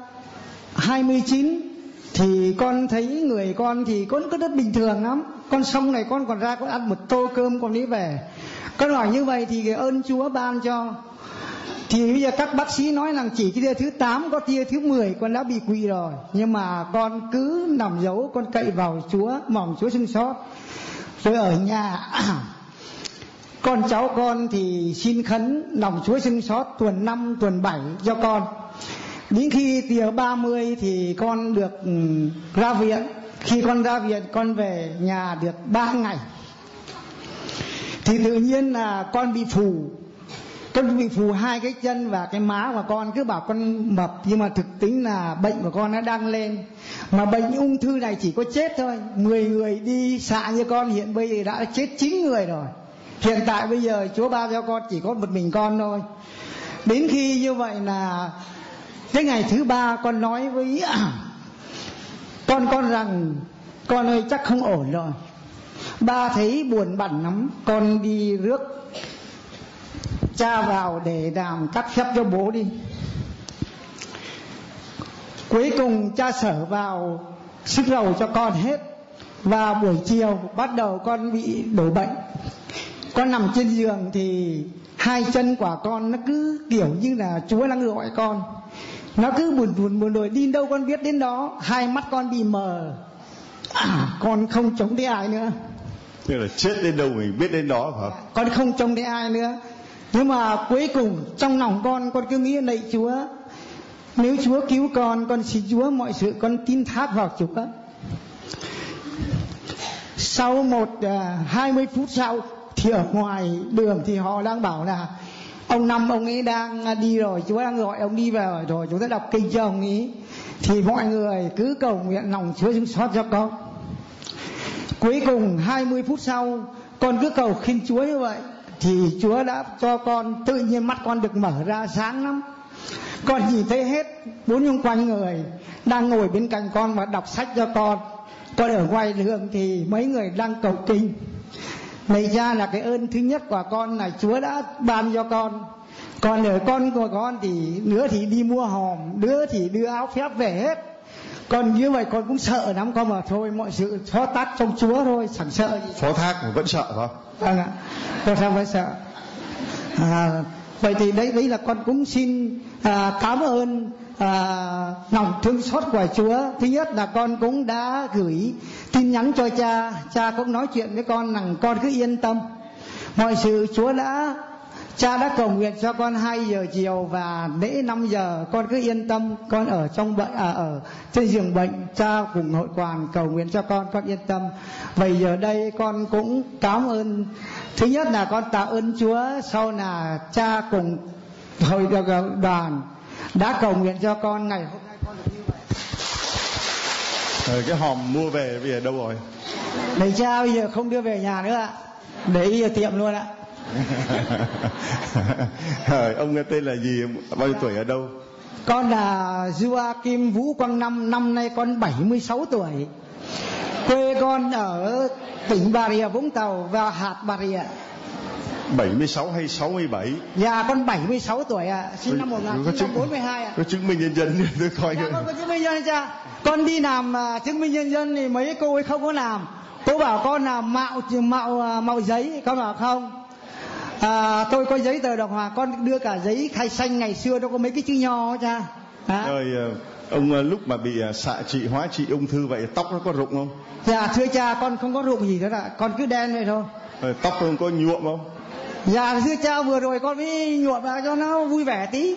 29 thì con thấy người con thì con có rất bình thường lắm. Con xong này con còn ra con ăn một tô cơm con đi về. Con hỏi như vậy thì cái ơn Chúa ban cho. Thì bây giờ các bác sĩ nói rằng chỉ cái tia thứ 8, có tia thứ 10 con đã bị quỵ rồi. Nhưng mà con cứ nằm dấu, con cậy vào Chúa, mong Chúa thương xót. Rồi ở nhà con cháu con thì xin khấn lòng Chúa thương xót tuần 5, tuần 7 cho con. Đến khi tia 30 thì con được ra viện. Khi con ra viện con về nhà được 3 ngày thì tự nhiên là con bị phù. Con bị phù 2 cái chân và cái má của con. Cứ bảo con mập nhưng mà thực tính là bệnh của con nó đang lên. Mà bệnh ung thư này chỉ có chết thôi. 10 người đi xạ như con hiện bây giờ đã chết 9 người rồi. Hiện tại bây giờ Chúa ban cho con chỉ có một mình con thôi. Đến khi như vậy là cái ngày thứ 3 con nói với con rằng con ơi chắc không ổn rồi. Ba thấy buồn bẵn lắm. Con đi rước cha vào để làm cắt phép cho bố đi. Cuối cùng cha sở vào sức dầu cho con hết. Và buổi chiều bắt đầu con bị đổ bệnh. Con nằm trên giường thì 2 chân của con nó cứ kiểu như là Chúa đang gọi con. Nó cứ buồn rồi đi đâu con biết đến đó. 2 mắt con bị mờ. Con không chống thấy ai nữa. Tức là chết đến đâu mình biết đến đó hả? Con không trông thấy ai nữa. Nhưng mà cuối cùng trong lòng con cứ nghĩ lạy Chúa, nếu Chúa cứu con xin Chúa mọi sự, con tin thác vào Chúa. Sau 20 phút sau thì ở ngoài đường thì họ đang bảo là ông Năm ông ấy đang đi rồi, Chúa đang gọi ông đi về rồi, chúng ta đọc kinh cho ông ấy. Thì mọi người cứ cầu nguyện lòng Chúa thương xót cho con. Cuối cùng 20 phút sau con cứ cầu xin Chúa như vậy thì Chúa đã cho con tự nhiên mắt con được mở ra sáng lắm. Con nhìn thấy hết 4 xung quanh người đang ngồi bên cạnh con và đọc sách cho con. Còn ở ngoài đường thì mấy người đang cầu kinh. Này ra là cái ơn thứ nhất của con là Chúa đã ban cho con. Còn ở con của con thì đứa thì đi mua hòm, đứa thì đưa áo phép về hết. Còn như vậy con cũng sợ lắm. Con mà thôi mọi sự phó tác trong Chúa thôi, chẳng sợ gì. Phó thác mà vẫn sợ không? Vâng ạ, con sao phải sợ. Vậy thì đấy là con cũng xin cảm ơn lòng thương xót của Chúa. Thứ nhất là con cũng đã gửi tin nhắn cho cha. Cha cũng nói chuyện với con rằng con cứ yên tâm, mọi sự cha đã cầu nguyện cho con 2 giờ chiều và lễ 5 giờ. Con cứ yên tâm, con ở trong bệnh ở trên giường bệnh, cha cùng hội đoàn cầu nguyện cho con yên tâm. Vậy giờ đây con cũng cảm ơn. Thứ nhất là con tạ ơn Chúa, sau là cha cùng hội đoàn đã cầu nguyện cho con. Ngày hôm nay con được như vậy. Cái hòm mua về bây giờ đâu rồi? Đấy cha bây giờ không đưa về nhà nữa ạ, để ở tiệm luôn ạ. Ông tên là gì, bao nhiêu tuổi, ở đâu? Con là Joachim Vũ Quang Năm, năm nay con 76 tuổi. Quê con ở tỉnh Bà Rịa Vũng Tàu và hạt Bà Rịa. 76 hay 67? Dạ con 76 tuổi ạ, sinh năm 1942 ạ. Có chứng minh nhân dân tôi coi. Dạ con có chứng minh nhân dân cha. Con đi làm chứng minh nhân dân thì mấy cô ấy không có làm. Cô bảo con là mạo giấy, con bảo không. Tôi có giấy tờ đàng hoàng, con đưa cả giấy khai xanh ngày xưa nó có mấy cái chữ nho cha. Rồi ông lúc mà bị xạ trị hóa trị ung thư vậy tóc nó có rụng không? Dạ thưa cha, con không có rụng gì hết ạ, con cứ đen vậy thôi. Tóc không có nhuộm không? Dạ thưa cha, vừa rồi con mới nhuộm vào cho nó vui vẻ tí.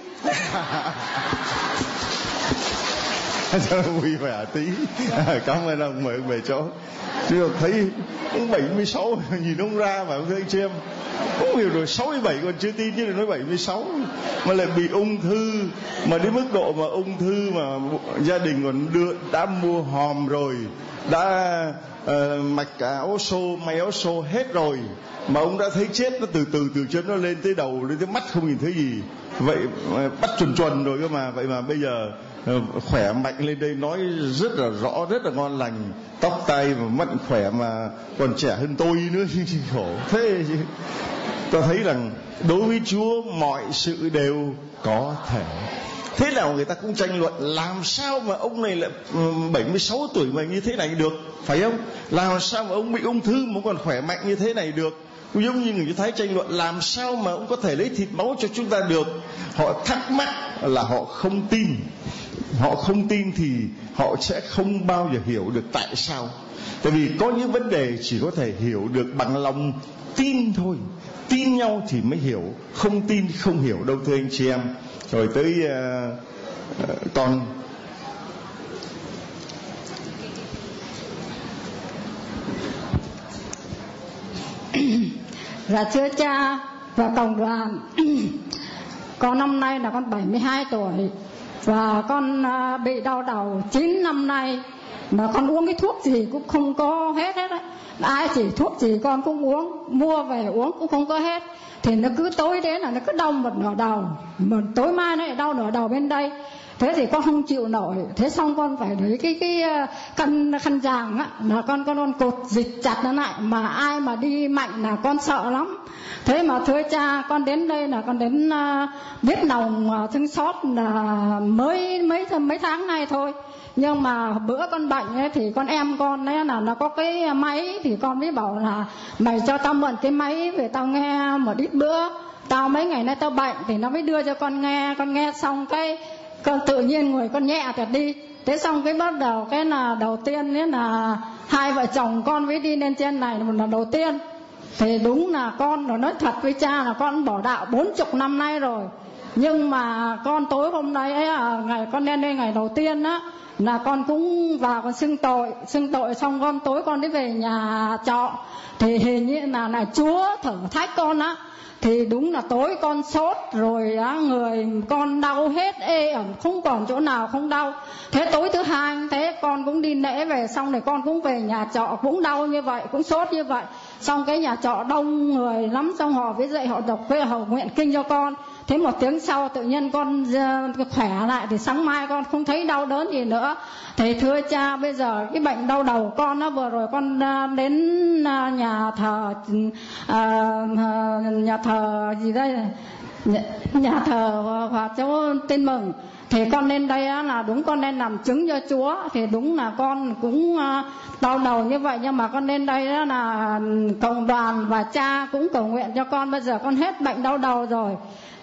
Cho nó vui vẻ tí. Cảm ơn ông, mời ông về chỗ. Chứ thấy ông 76 nhìn ông ra mà ông thấy anh chị em không hiểu rồi, 67 còn chưa tin chứ đừng nói 76 mà lại bị ung thư, mà đến mức độ mà ung thư mà gia đình còn đã mua hòm rồi, đã mạch áo xô, may áo xô hết rồi, mà ông đã thấy chết nó từ chân nó lên tới đầu, lên tới mắt không nhìn thấy gì, vậy bắt chuồn rồi cơ mà. Vậy mà bây giờ khỏe mạnh lên đây, nói rất là rõ, rất là ngon lành, tóc tai và mắt khỏe mà còn trẻ hơn tôi nữa chứ khổ thế. Ta thấy rằng đối với Chúa mọi sự đều có thể. Thế nào người ta cũng tranh luận làm sao mà ông này lại 76 tuổi mà như thế này được, phải không? Làm sao mà ông bị ung thư mà còn khỏe mạnh như thế này được? Giống như người Do Thái tranh luận làm sao mà ông có thể lấy thịt máu cho chúng ta được. Họ thắc mắc là họ không tin. Họ không tin thì họ sẽ không bao giờ hiểu được tại sao. Tại vì có những vấn đề chỉ có thể hiểu được bằng lòng tin thôi. Tin nhau thì mới hiểu, không tin không hiểu đâu thưa anh chị em. Rồi tới con Dạ thưa cha và cộng đoàn, con năm nay là con 72 tuổi và con bị đau đầu 9 năm nay, mà con uống cái thuốc gì cũng không có hết đấy. Ai chỉ thuốc gì con cũng uống, mua về uống cũng không có hết. Thì nó cứ tối đến là nó cứ đau một nửa đầu, mà tối mai nó lại đau nửa đầu bên đây. Thế thì con không chịu nổi, thế xong con phải lấy cái khăn giàng á, là con cột dịch chặt nó lại, mà ai mà đi mạnh là con sợ lắm. Thế mà thưa cha, con đến đây là con đến biết lòng thương xót là mới mấy tháng nay thôi. Nhưng mà bữa con bệnh ấy thì con em con ấy là nó có cái máy, thì con mới bảo là mày cho tao mượn cái máy về tao nghe một ít bữa, tao mấy ngày nay tao bệnh, thì nó mới đưa cho con nghe xong cái con tự nhiên người con nhẹ thật đi. Thế xong cái bắt đầu cái là đầu tiên ấy là hai vợ chồng con mới đi lên trên này một lần đầu tiên. Thì đúng là con nói thật với cha là con bỏ đạo 40 năm nay rồi. Nhưng mà con tối hôm nay ấy, ngày con lên đây ngày đầu tiên á, là con cũng vào con xưng tội xong con tối con đi về nhà trọ, thì hình như là Chúa thử thách con á. Thì đúng là tối con sốt rồi á, người con đau hết, ê ẩm không còn chỗ nào không đau. Thế tối thứ hai thế con cũng đi lễ về xong rồi con cũng về nhà trọ cũng đau như vậy, cũng sốt như vậy. Xong cái nhà trọ đông người lắm, xong họ với dậy họ đọc cái họ nguyện kinh cho con. Thế một tiếng sau tự nhiên con khỏe lại, thì sáng mai con không thấy đau đớn gì nữa. Thì thưa cha, bây giờ cái bệnh đau đầu con nó, vừa rồi con đến nhà thờ gì đây, nhà thờ Hòa Châu Tin Mừng. Thì con lên đây á, là đúng con nên làm chứng cho Chúa. Thì đúng là con cũng đau đầu như vậy, nhưng mà con lên đây đó là cộng đoàn và cha cũng cầu nguyện cho con. Bây giờ con hết bệnh đau đầu rồi.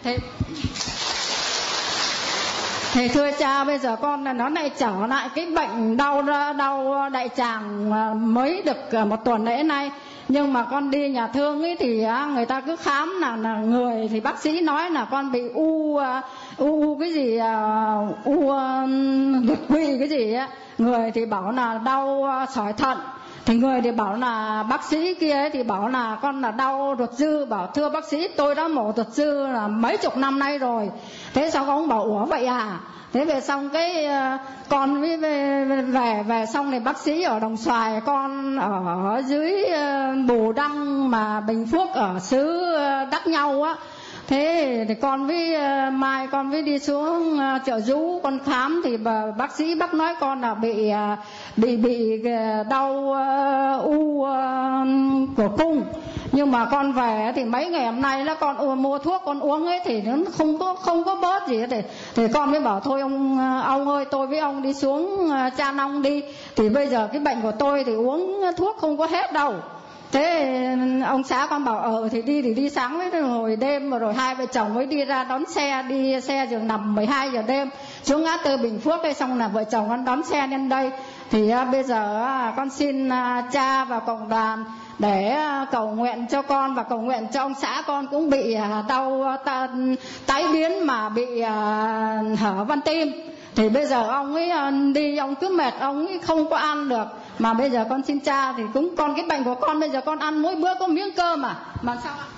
Thì thưa cha, bây giờ con là nó lại trở lại cái bệnh đau đại tràng mới được một tuần lễ nay. Nhưng mà con đi nhà thương ấy thì người ta cứ khám là người, thì bác sĩ nói là con bị u cái gì, đột quỵ cái gì á. Người thì bảo là đau sỏi thận, thì người thì bảo là bác sĩ kia ấy thì bảo là con là đau ruột dư. Bảo thưa bác sĩ, tôi đã mổ ruột dư là mấy chục năm nay rồi. Thế sao ông bảo ủa vậy à? Thế về xong cái con mới về xong này bác sĩ ở Đồng Xoài, con ở dưới Bù Đăng mà Bình Phước ở xứ Đắc Nhau á. Thế thì con với mai con với đi xuống Chợ Dú con khám, thì bác sĩ bác nói con là bị đau u cổ cung. Nhưng mà con về thì mấy ngày hôm nay là con mua thuốc con uống ấy thì nó không có bớt gì hết. Thì con mới bảo thôi ông ơi, tôi với ông đi xuống Cha Nong đi. Thì bây giờ cái bệnh của tôi thì uống thuốc không có hết đâu. Thế ông xã con bảo thì đi sáng với hồi đêm, rồi hai vợ chồng mới đi ra đón xe, đi xe giường nằm 12 giờ đêm xuống ngã tư Bình Phước ấy, xong là vợ chồng con đón xe lên đây. Thì bây giờ con xin cha và cộng đoàn để cầu nguyện cho con và cầu nguyện cho ông xã con cũng bị đau tái biến mà bị hở van tim. Thì bây giờ ông ấy đi ông cứ mệt, ông ấy không có ăn được. Mà bây giờ con xin cha thì cũng còn cái bệnh của con bây giờ con ăn mỗi bữa có miếng cơm mà sao ạ?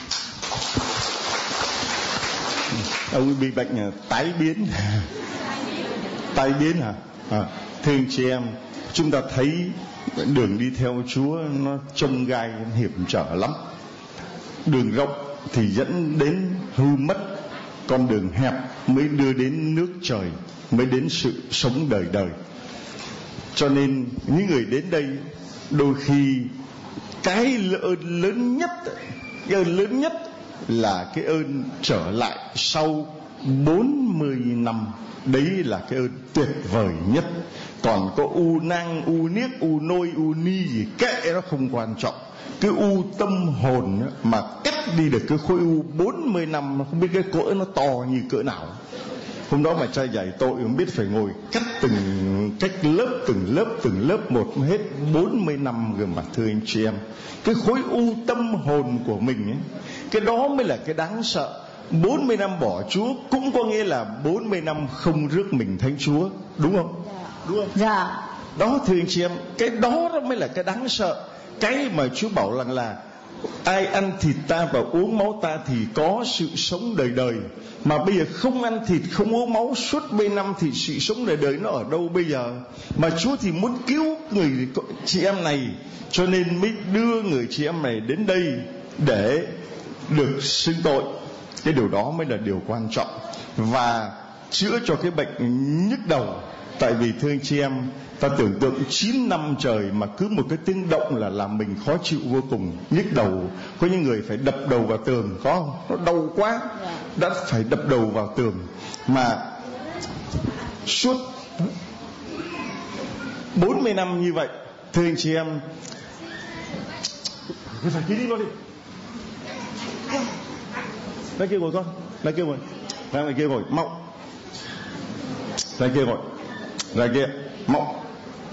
Ông ấy bị bệnh tái biến. Tái biến hả? Thưa anh chị em, chúng ta thấy đường đi theo Chúa nó chông gai hiểm trở lắm. Đường rộng thì dẫn đến hư mất, con đường hẹp mới đưa đến nước trời, mới đến sự sống đời đời. Cho nên những người đến đây đôi khi cái ơn lớn nhất là cái ơn trở lại sau 40 năm. Đấy là cái ơn tuyệt vời nhất. Còn có u nang, u niếc, u nôi, u ni gì kệ nó không quan trọng. Cái u tâm hồn mà cắt đi được cái khối u 40 năm, nó không biết cái cỡ nó to như cỡ nào. Hôm đó mà trai giải tội không biết phải ngồi cắt từng lớp một hết 40 năm cơ mà. Thưa anh chị em, cái khối u tâm hồn của mình ấy, cái đó mới là cái đáng sợ. 40 năm bỏ Chúa cũng có nghĩa là 40 năm không rước mình Thánh Chúa, đúng không? Đúng không? Dạ. Đó thưa anh chị em, cái đó mới là cái đáng sợ. Cái mà Chúa bảo rằng là ai ăn thịt ta và uống máu ta thì có sự sống đời đời. Mà bây giờ không ăn thịt, không uống máu suốt 10 năm thì sự sống đời đời nó ở đâu bây giờ? Mà Chúa thì muốn cứu người chị em này, cho nên mới đưa người chị em này đến đây để được xưng tội. Cái điều đó mới là điều quan trọng. Và chữa cho cái bệnh nhức đầu. Tại vì thưa anh chị em, ta tưởng tượng 9 năm trời mà cứ một cái tiếng động là làm mình khó chịu vô cùng, nhức đầu. Có những người phải đập đầu vào tường, có không? Nó đau quá, đã phải đập đầu vào tường. Mà suốt 40 năm như vậy, thưa anh chị em, phải ký đi luôn đi. Ra kia ngồi con, ra kia ngồi, ra ngoài kia ngồi, mau, ra kia ngồi, ra kia, mau,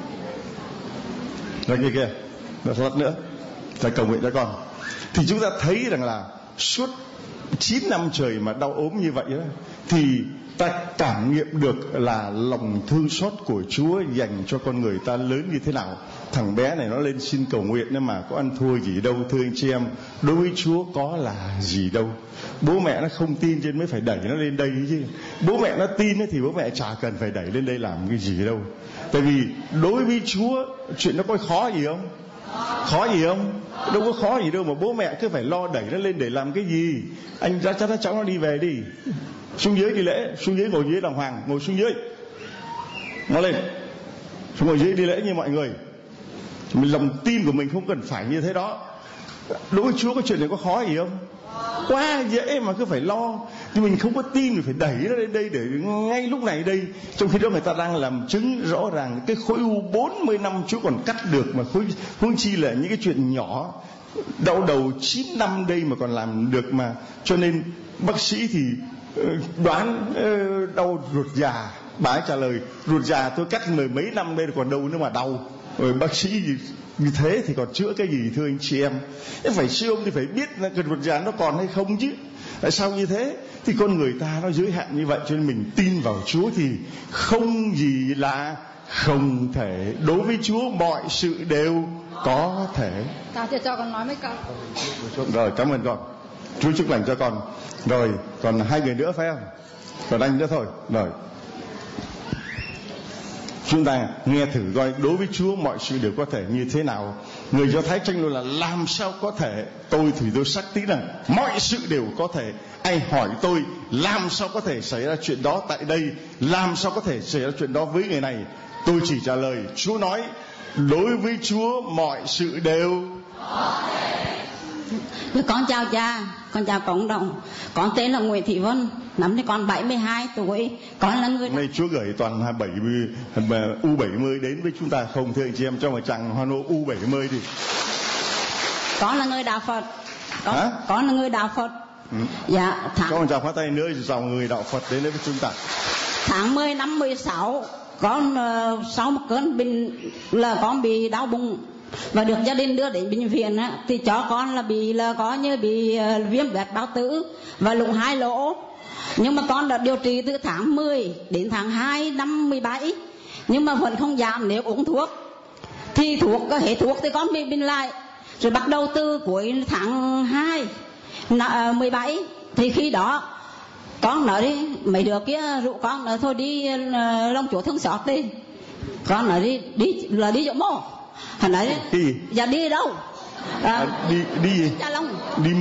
ra kia kia, ra lát nữa, ra cầu nguyện cho con. Thì chúng ta thấy rằng là suốt 9 năm trời mà đau ốm như vậy đó, thì ta cảm nghiệm được là lòng thương xót của Chúa dành cho con người ta lớn như thế nào. Thằng bé này nó lên xin cầu nguyện nhưng mà có ăn thua gì đâu. Thưa anh chị em, đối với Chúa có là gì đâu. Bố mẹ nó không tin cho nên mới phải đẩy nó lên đây chứ. Bố mẹ nó tin thì bố mẹ chả cần phải đẩy lên đây làm cái gì đâu. Tại vì đối với Chúa chuyện nó có khó gì không? Khó gì không? Đâu có khó gì đâu mà bố mẹ cứ phải lo đẩy nó lên để làm cái gì. Anh ra cho cháu nó đi về đi, xuống dưới đi lễ, xuống dưới ngồi dưới đàng hoàng, ngồi xuống dưới, nó lên xuống ngồi dưới đi lễ như mọi người. Lòng tin của mình không cần phải như thế đó. Đối với Chúa có chuyện này có khó gì không? Quá dễ mà cứ phải lo. Nhưng mình không có tin thì phải đẩy nó lên đây để ngay lúc này đây. Trong khi đó người ta đang làm chứng rõ ràng cái khối u 40 năm Chúa còn cắt được, mà huống chi là những cái chuyện nhỏ đau đầu 9 năm đây mà còn làm được mà. Cho nên bác sĩ thì đoán đau ruột già. Bà ấy trả lời ruột già tôi cắt mười mấy năm đây còn đâu nữa mà đau. Rồi bác sĩ như thế thì còn chữa cái gì thưa anh chị em? Phải siêu âm thì phải biết là cái ruột già nó còn hay không chứ. Tại sao như thế? Thì con người ta nó giới hạn như vậy, cho nên mình tin vào Chúa thì không gì là không thể. Đối với Chúa mọi sự đều có thể. Ta sẽ cho con nói mấy câu. Rồi, cảm ơn con. Chúa chúc lành cho con. Rồi, còn 2 người nữa phải không? Còn anh nữa thôi. Rồi, chúng ta nghe thử coi đối với Chúa mọi sự đều có thể như thế nào. Người Do Thái tranh luận là làm sao có thể. Tôi thì tôi xác tín rằng mọi sự đều có thể. Ai hỏi tôi làm sao có thể xảy ra chuyện đó tại đây, làm sao có thể xảy ra chuyện đó với người này, tôi chỉ trả lời Chúa nói. Đối với Chúa mọi sự đều có thể. Con chào cha, con chào cộng đồng. Con tên là Nguyễn Thị Vân, năm nay con 72 tuổi. Con là người nay Chúa gửi toàn 70 U70 đến với chúng ta không thưa anh chị em, cho một chàng hoan hô U70 đi. Con là người đạo Phật. Con là người đạo Phật. Dạ, có một chàng phá tay nữa dòng người đạo Phật đến với chúng ta. Tháng 10 năm 16 con sau một cơn bệnh là con bị đau bụng và được gia đình đưa đến bệnh viện á, thì cho con là có như bị viêm loét bao tử và lủng 2 lỗ. Nhưng mà con đã điều trị từ tháng 10 đến tháng 2 năm 17 nhưng mà vẫn không giảm. Nếu uống thuốc thì hết thuốc thì con bị bệnh lại. Rồi bắt đầu từ cuối tháng 2 17 thì khi đó con nói đi, mấy đứa kia rủ con nói thôi đi Lòng Chúa Thương Xót đi. Con nói đi chỗ mô. Hắn nói dạ đi đâu? Đi gì? Cha Long. Đi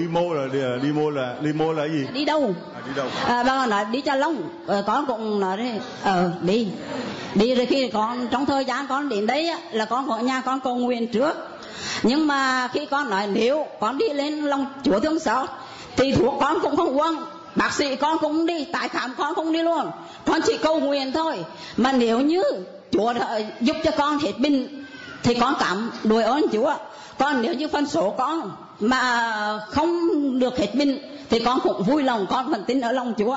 mô là gì? Đi đâu? Đi đâu? Bà nói đi Cha Long. Con cũng nói đi rồi khi con trong thời gian con đến đấy á, là con ở nhà con cầu nguyện trước. Nhưng mà khi con nói nếu con đi lên Lòng Chúa Thương Xót thì thuốc con cũng không uống, bác sĩ con cũng đi, tái khám con không đi luôn, con chỉ cầu nguyện thôi. Mà nếu như Chúa giúp cho con hết bệnh thì con cảm đuổi ơn Chúa. Còn nếu như phân số con mà không được hết bệnh thì con cũng vui lòng, con vẫn tin ở lòng Chúa.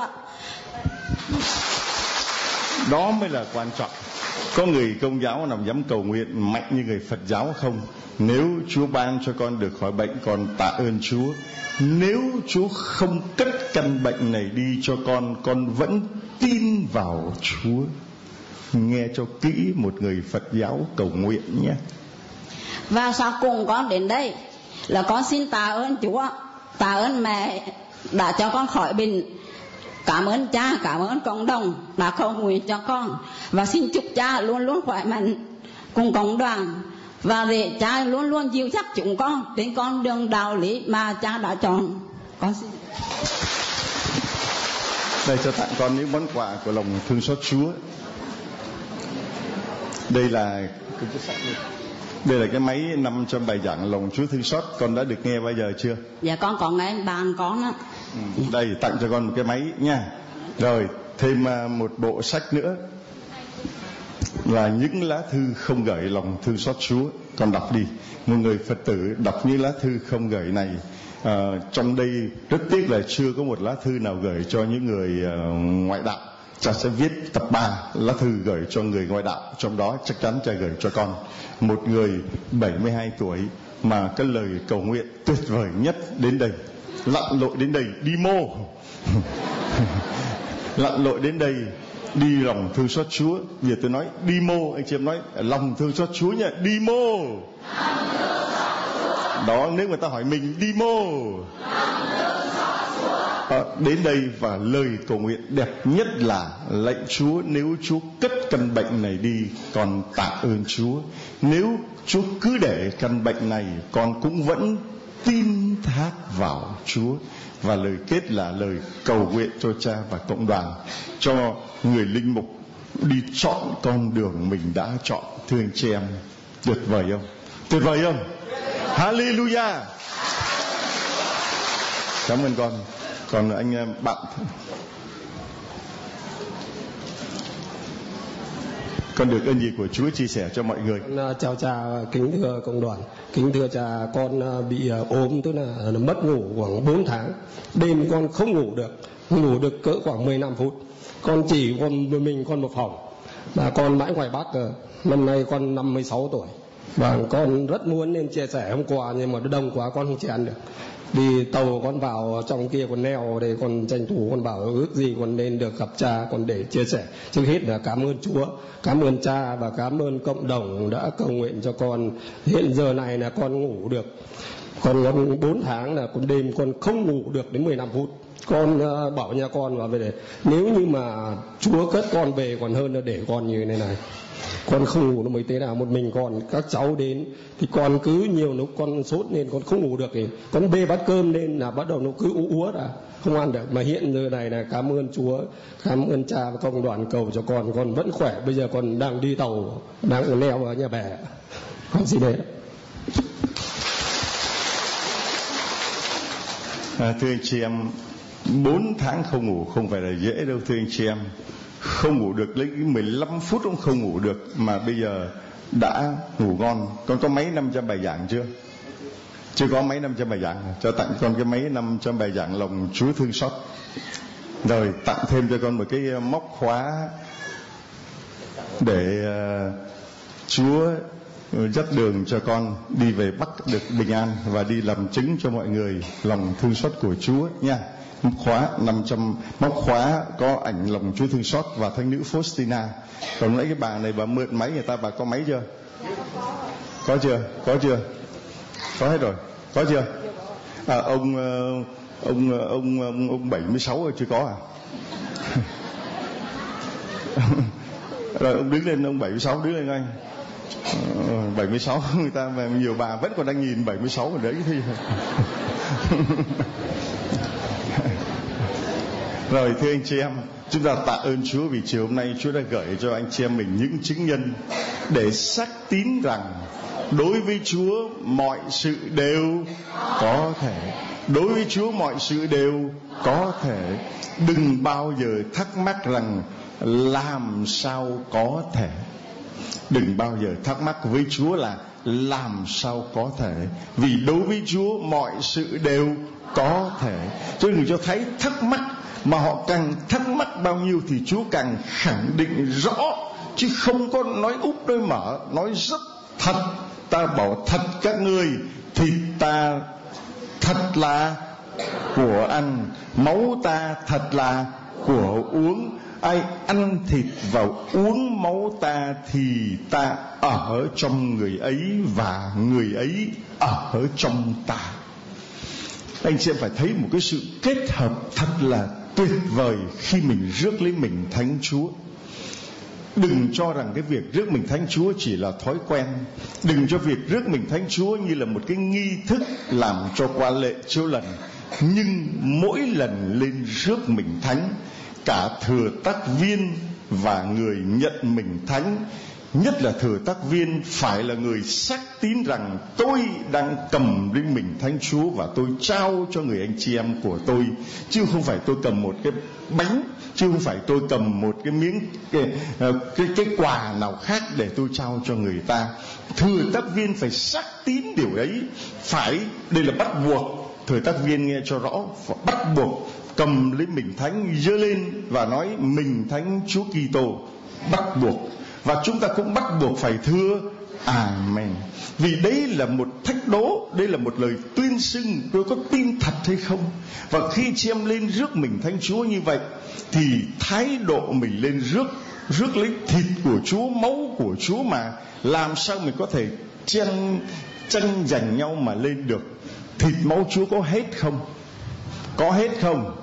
Đó mới là quan trọng. Có người Công giáo nào dám cầu nguyện mạnh như người Phật giáo không? Nếu Chúa ban cho con được khỏi bệnh, con tạ ơn Chúa. Nếu Chúa không cất căn bệnh này đi cho con vẫn tin vào Chúa. Nghe cho kỹ một người Phật giáo cầu nguyện nhé. Và sau cùng con đến đây là con xin tạ ơn Chúa, tạ ơn mẹ đã cho con khỏi bệnh. Cảm ơn cha, cảm ơn cộng đồng đã cầu nguyện cho con. Và xin chúc cha luôn luôn khỏe mạnh cùng cộng đoàn, và để cha luôn luôn dìu dắt chúng con trên con đường đạo lý mà cha đã chọn. Con xin. Đây, cho tặng con những món quà của lòng thương xót Chúa. Đây là cái máy 500 bài giảng lòng Chúa thương xót. Con đã được nghe bao giờ chưa? Dạ con có nghe bạn con á. Đây, tặng cho con một cái máy nha. Rồi thêm một bộ sách nữa là những lá thư không gửi lòng thương xót Chúa. Con đọc đi. Một người Phật tử đọc những lá thư không gửi này. Trong đây rất tiếc là chưa có một lá thư nào gửi cho những người ngoại đạo. Cha sẽ viết tập 3 lá thư gửi cho người ngoại đạo. Trong đó chắc chắn cha gửi cho con. Một người 72 tuổi mà cái lời cầu nguyện tuyệt vời nhất đến đây, lặn lội đến đây đi mô lặn lội đến đây đi lòng thương xót Chúa. Giờ tôi nói đi mô, anh chị em nói lòng thương xót Chúa nha, đi mô. Đó, nếu người ta hỏi mình đi mô, đến đây và lời cầu nguyện đẹp nhất là lạy Chúa, nếu Chúa cất căn bệnh này đi, con tạ ơn Chúa. Nếu Chúa cứ để căn bệnh này, con cũng vẫn tin thác vào Chúa. Và lời kết là lời cầu nguyện cho cha và cộng đoàn, cho người linh mục đi chọn con đường mình đã chọn. Thưa anh chị em, tuyệt vời không? Tuyệt vời không? Hallelujah. Cảm ơn con. Còn anh bạn, con được ơn gì của Chúa chia sẻ cho mọi người? Chào cha, kính thưa cộng đoàn, kính thưa cha, con bị ốm, tức là mất ngủ khoảng 4 tháng. Đêm con không ngủ được cỡ khoảng 15 phút. Con chỉ còn mình con một phòng, và con mãi ngoài Bắc. Năm nay con 56 tuổi và con rất muốn nên chia sẻ hôm qua, nhưng mà nó đông quá con không chen được. Đi tàu con vào trong kia con neo để con tranh thủ, con bảo ước gì con nên được gặp cha, con để chia sẻ. Trước hết là cảm ơn Chúa, cảm ơn cha và cảm ơn cộng đồng đã cầu nguyện cho con. Hiện giờ này là con ngủ được. Con 4 tháng là con đêm con không ngủ được đến 15 phút. Con bảo nhà con vào về để nếu như mà Chúa cất con về còn hơn là để con như thế này. Con không ngủ được mấy thế nào, một mình con, các cháu đến thì con cứ nhiều lúc con sốt nên con không ngủ được, thì con bê bát cơm lên là bắt đầu nó cứ úa ra không ăn được. Mà hiện giờ này là cảm ơn Chúa, cảm ơn cha và công đoàn cầu cho con vẫn khỏe. Bây giờ con đang đi tàu, đang leo ở nhà bè. Con xin đấy. Thưa anh chị em, 4 tháng không ngủ không phải là dễ đâu thưa anh chị em. Không ngủ được, lấy 15 phút cũng không ngủ được, mà bây giờ đã ngủ ngon. Con có máy 500 bài giảng chưa? Chưa có máy 500 bài giảng. Cho tặng con cái máy 500 bài giảng lòng Chúa thương xót. Rồi tặng thêm cho con một cái móc khóa để Chúa dắt đường cho con đi về Bắc được bình an và đi làm chứng cho mọi người lòng thương xót của Chúa nha. Móc khóa 500, móc khóa có ảnh lòng Chúa thương xót và thánh nữ Faustina. Còn nãy cái bà này bà mượn máy người ta, bà có máy chưa? Có chưa? Có chưa? Có hết rồi. Có chưa? Ông 76 rồi chưa có à? Rồi ông đứng lên, ông 76 đứng lên anh. 76 người ta mà nhiều bà vẫn còn đang nhìn 76 ở đấy thì. Rồi thưa anh chị em, chúng ta tạ ơn Chúa vì chiều hôm nay Chúa đã gửi cho anh chị em mình những chứng nhân để xác tín rằng đối với Chúa mọi sự đều có thể. Đối với Chúa mọi sự đều có thể. Đừng bao giờ thắc mắc rằng làm sao có thể. Đừng bao giờ thắc mắc với Chúa là làm sao có thể. Vì đối với Chúa mọi sự đều có thể. Cho nên cho thấy thắc mắc, mà họ càng thắc mắc bao nhiêu thì Chúa càng khẳng định rõ, chứ không có nói úp đôi mở, nói rất thật. Ta bảo thật các ngươi, thịt ta thật là của ăn, máu ta thật là của uống. Ai ăn thịt và uống máu ta thì ta ở trong người ấy và người ấy ở trong ta. Anh sẽ phải thấy một cái sự kết hợp thật là tuyệt vời khi mình rước lấy mình Thánh Chúa. Đừng cho rằng cái việc rước mình Thánh Chúa chỉ là thói quen. Đừng cho việc rước mình Thánh Chúa như là một cái nghi thức làm cho qua lệ chiếu lần. Nhưng mỗi lần lên rước mình Thánh, cả thừa tác viên và người nhận mình Thánh, nhất là thừa tác viên, phải là người xác tín rằng tôi đang cầm đến mình Thánh Chúa và tôi trao cho người anh chị em của tôi, chứ không phải tôi cầm một cái bánh, chứ không phải tôi cầm một cái miếng cái quà nào khác để tôi trao cho người ta. Thừa tác viên phải xác tín điều ấy, phải, đây là bắt buộc. Thừa tác viên nghe cho rõ, bắt buộc cầm lấy mình Thánh, giơ lên và nói mình Thánh Chúa Kitô, bắt buộc. Và chúng ta cũng bắt buộc phải thưa Amen. Vì đấy là một thách đố, đây là một lời tuyên xưng tôi có tin thật hay không. Và khi chị em lên rước mình Thánh Chúa như vậy thì thái độ mình lên rước lấy thịt của Chúa, máu của Chúa, mà làm sao mình có thể tranh giành nhau mà lên được. Thịt máu Chúa có hết không? Có hết không?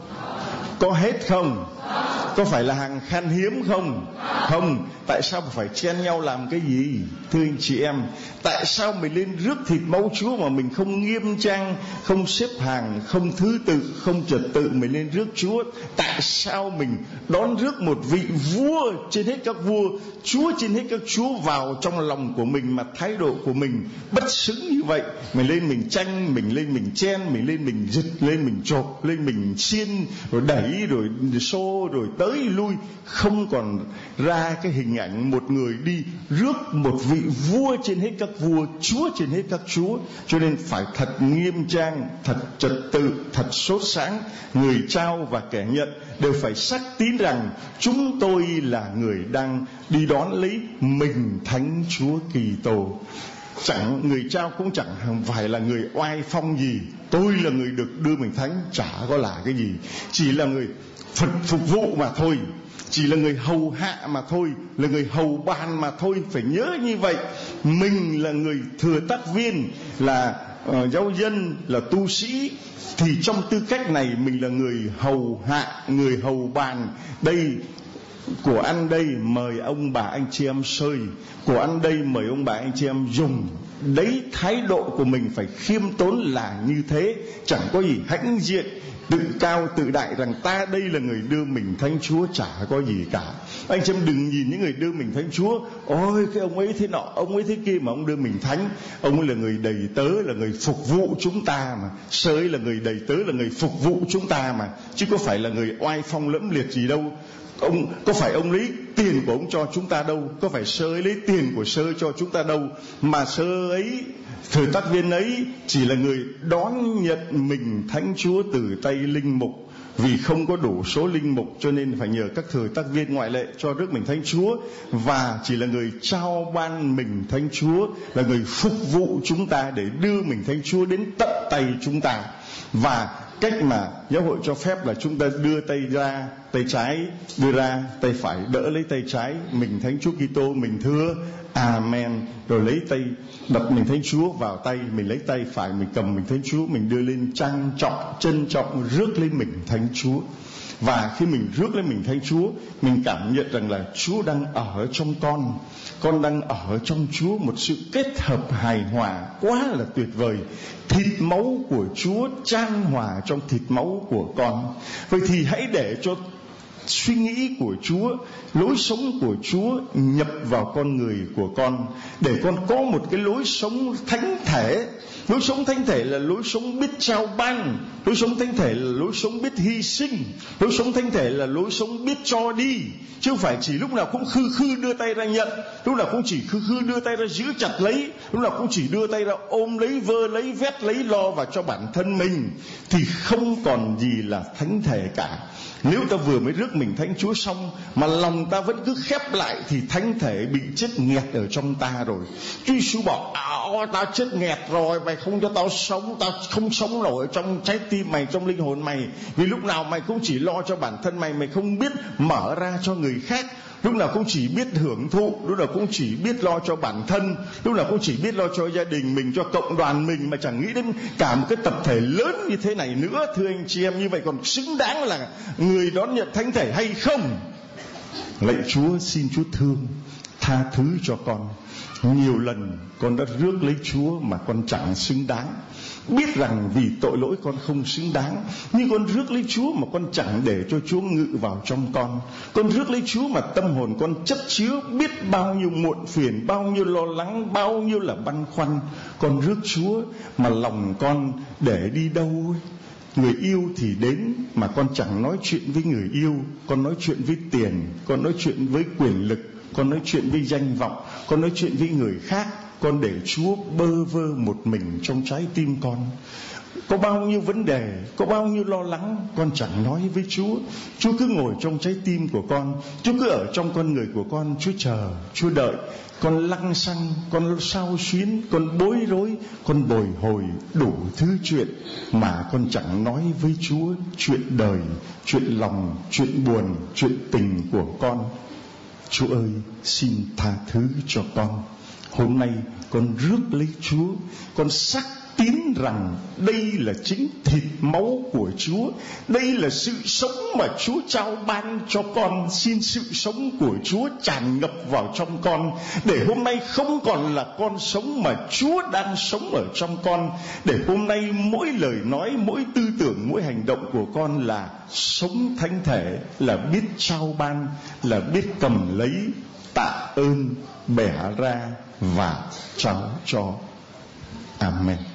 Có hết không? Có phải là hàng khan hiếm không? Không. Tại sao phải chen nhau làm cái gì? Thưa anh chị em, tại sao mình lên rước thịt máu Chúa mà mình không nghiêm trang, không xếp hàng, không thứ tự, không trật tự mình lên rước Chúa? Tại sao mình đón rước một vị vua trên hết các vua, Chúa trên hết các Chúa vào trong lòng của mình mà thái độ của mình bất xứng như vậy? Mình lên mình tranh, mình lên mình chen, mình lên mình giật, lên mình chộp, lên mình xiên, rồi đẩy, rồi xô, rồi tới lui, không còn ra cái hình ảnh một người đi rước một vị vua trên hết các vua, Chúa trên hết các Chúa. Cho nên phải thật nghiêm trang, thật trật tự, thật sốt sáng. Người trao và kẻ nhận đều phải xác tín rằng chúng tôi là người đang đi đón lấy mình Thánh Chúa Kitô. Chẳng người trao cũng chẳng phải là người oai phong gì. Tôi là người được đưa mình Thánh, chả có là cái gì, chỉ là người phục vụ mà thôi, chỉ là người hầu hạ mà thôi, là người hầu bàn mà thôi. Phải nhớ như vậy. Mình là người thừa tác viên, là giáo dân, là tu sĩ, thì trong tư cách này mình là người hầu hạ, người hầu bàn. Đây, của ăn đây mời ông bà anh chị em sơi, của ăn đây mời ông bà anh chị em dùng. Đấy, thái độ của mình phải khiêm tốn là như thế. Chẳng có gì hãnh diện, tự cao tự đại rằng ta đây là người đưa mình Thánh Chúa, chả có gì cả. Anh chị em đừng nhìn những người đưa mình Thánh Chúa, ôi cái ông ấy thế nọ, ông ấy thế kia mà ông đưa mình Thánh. Ông ấy là người đầy tớ, là người phục vụ chúng ta mà. Sơ ấy là người đầy tớ, là người phục vụ chúng ta mà, chứ có phải là người oai phong lẫm liệt gì đâu. Ông có phải ông lấy tiền của ông cho chúng ta đâu, có phải sơ ấy lấy tiền của sơ cho chúng ta đâu, mà sơ ấy, thừa tác viên ấy chỉ là người đón nhận mình Thánh Chúa từ tay linh mục vì không có đủ số linh mục cho nên phải nhờ các thừa tác viên ngoại lệ cho rước mình thánh Chúa, và chỉ là người trao ban mình thánh Chúa, là người phục vụ chúng ta để đưa mình thánh Chúa đến tận tay chúng ta. Và cách mà giáo hội cho phép là chúng ta đưa tay ra, tay trái đưa ra, tay phải đỡ lấy tay trái, mình thánh Chúa Kitô, mình thưa Amen, rồi lấy tay đặt mình thánh Chúa vào tay, mình lấy tay phải mình cầm mình thánh Chúa, mình đưa lên trang trọng, trân trọng rước lên mình thánh Chúa. Và khi mình rước lên mình thánh Chúa, mình cảm nhận rằng là Chúa đang ở trong con đang ở trong Chúa, một sự kết hợp hài hòa quá là tuyệt vời. Thịt máu của Chúa chan hòa trong thịt máu của con. Vậy thì hãy để cho suy nghĩ của Chúa, lối sống của Chúa nhập vào con người của con, để con có một cái lối sống thánh thể. Lối sống thánh thể là lối sống biết trao ban, lối sống thánh thể là lối sống biết hy sinh, lối sống thánh thể là lối sống biết cho đi, chứ không phải chỉ lúc nào cũng khư đưa tay ra nhận, lúc nào cũng chỉ khư đưa tay ra giữ chặt lấy, lúc nào cũng chỉ đưa tay ra ôm lấy, vơ lấy, vét lấy, lo vào cho bản thân mình, thì không còn gì là thánh thể cả. Nếu ta vừa mới rước mình thánh Chúa xong mà lòng ta vẫn cứ khép lại thì thánh thể bị chết nghẹt ở trong ta rồi. Chúa Giêsu bảo tao chết nghẹt rồi, mày không cho tao sống, tao không sống nổi trong trái tim mày, trong linh hồn mày, vì lúc nào mày cũng chỉ lo cho bản thân mày, mày không biết mở ra cho người khác, lúc nào cũng chỉ biết hưởng thụ, lúc nào cũng chỉ biết lo cho bản thân, lúc nào cũng chỉ biết lo cho gia đình mình, cho cộng đoàn mình, mà chẳng nghĩ đến cả một cái tập thể lớn như thế này nữa. Thưa anh chị em, như vậy còn xứng đáng là người đón nhận thánh thể hay không? Lạy Chúa, xin Chúa thương tha thứ cho con. Nhiều lần con đã rước lấy Chúa mà con chẳng xứng đáng, biết rằng vì tội lỗi con không xứng đáng, nhưng con rước lấy Chúa mà con chẳng để cho Chúa ngự vào trong con. Con rước lấy Chúa mà tâm hồn con chất chứa biết bao nhiêu muộn phiền, bao nhiêu lo lắng, bao nhiêu là băn khoăn. Con rước Chúa mà lòng con để đi đâu ấy. Người yêu thì đến mà con chẳng nói chuyện với người yêu, con nói chuyện với tiền, con nói chuyện với quyền lực, con nói chuyện với danh vọng, con nói chuyện với người khác. Con để Chúa bơ vơ một mình trong trái tim con. Có bao nhiêu vấn đề, có bao nhiêu lo lắng, con chẳng nói với Chúa. Chúa cứ ngồi trong trái tim của con, Chúa cứ ở trong con người của con. Chúa chờ, Chúa đợi. Con lăng xăng, con xao xuyến, con bối rối, con bồi hồi đủ thứ chuyện mà con chẳng nói với Chúa. Chuyện đời, chuyện lòng, chuyện buồn, chuyện tình của con. Chúa ơi, xin tha thứ cho con. Hôm nay con rước lấy Chúa, con xác tín rằng đây là chính thịt máu của Chúa, đây là sự sống mà Chúa trao ban cho con. Xin sự sống của Chúa tràn ngập vào trong con, để hôm nay không còn là con sống mà Chúa đang sống ở trong con. Để hôm nay mỗi lời nói, mỗi tư tưởng, mỗi hành động của con là sống thánh thể, là biết trao ban, là biết cầm lấy, tạ ơn, bẻ ra và trao cho. Amen.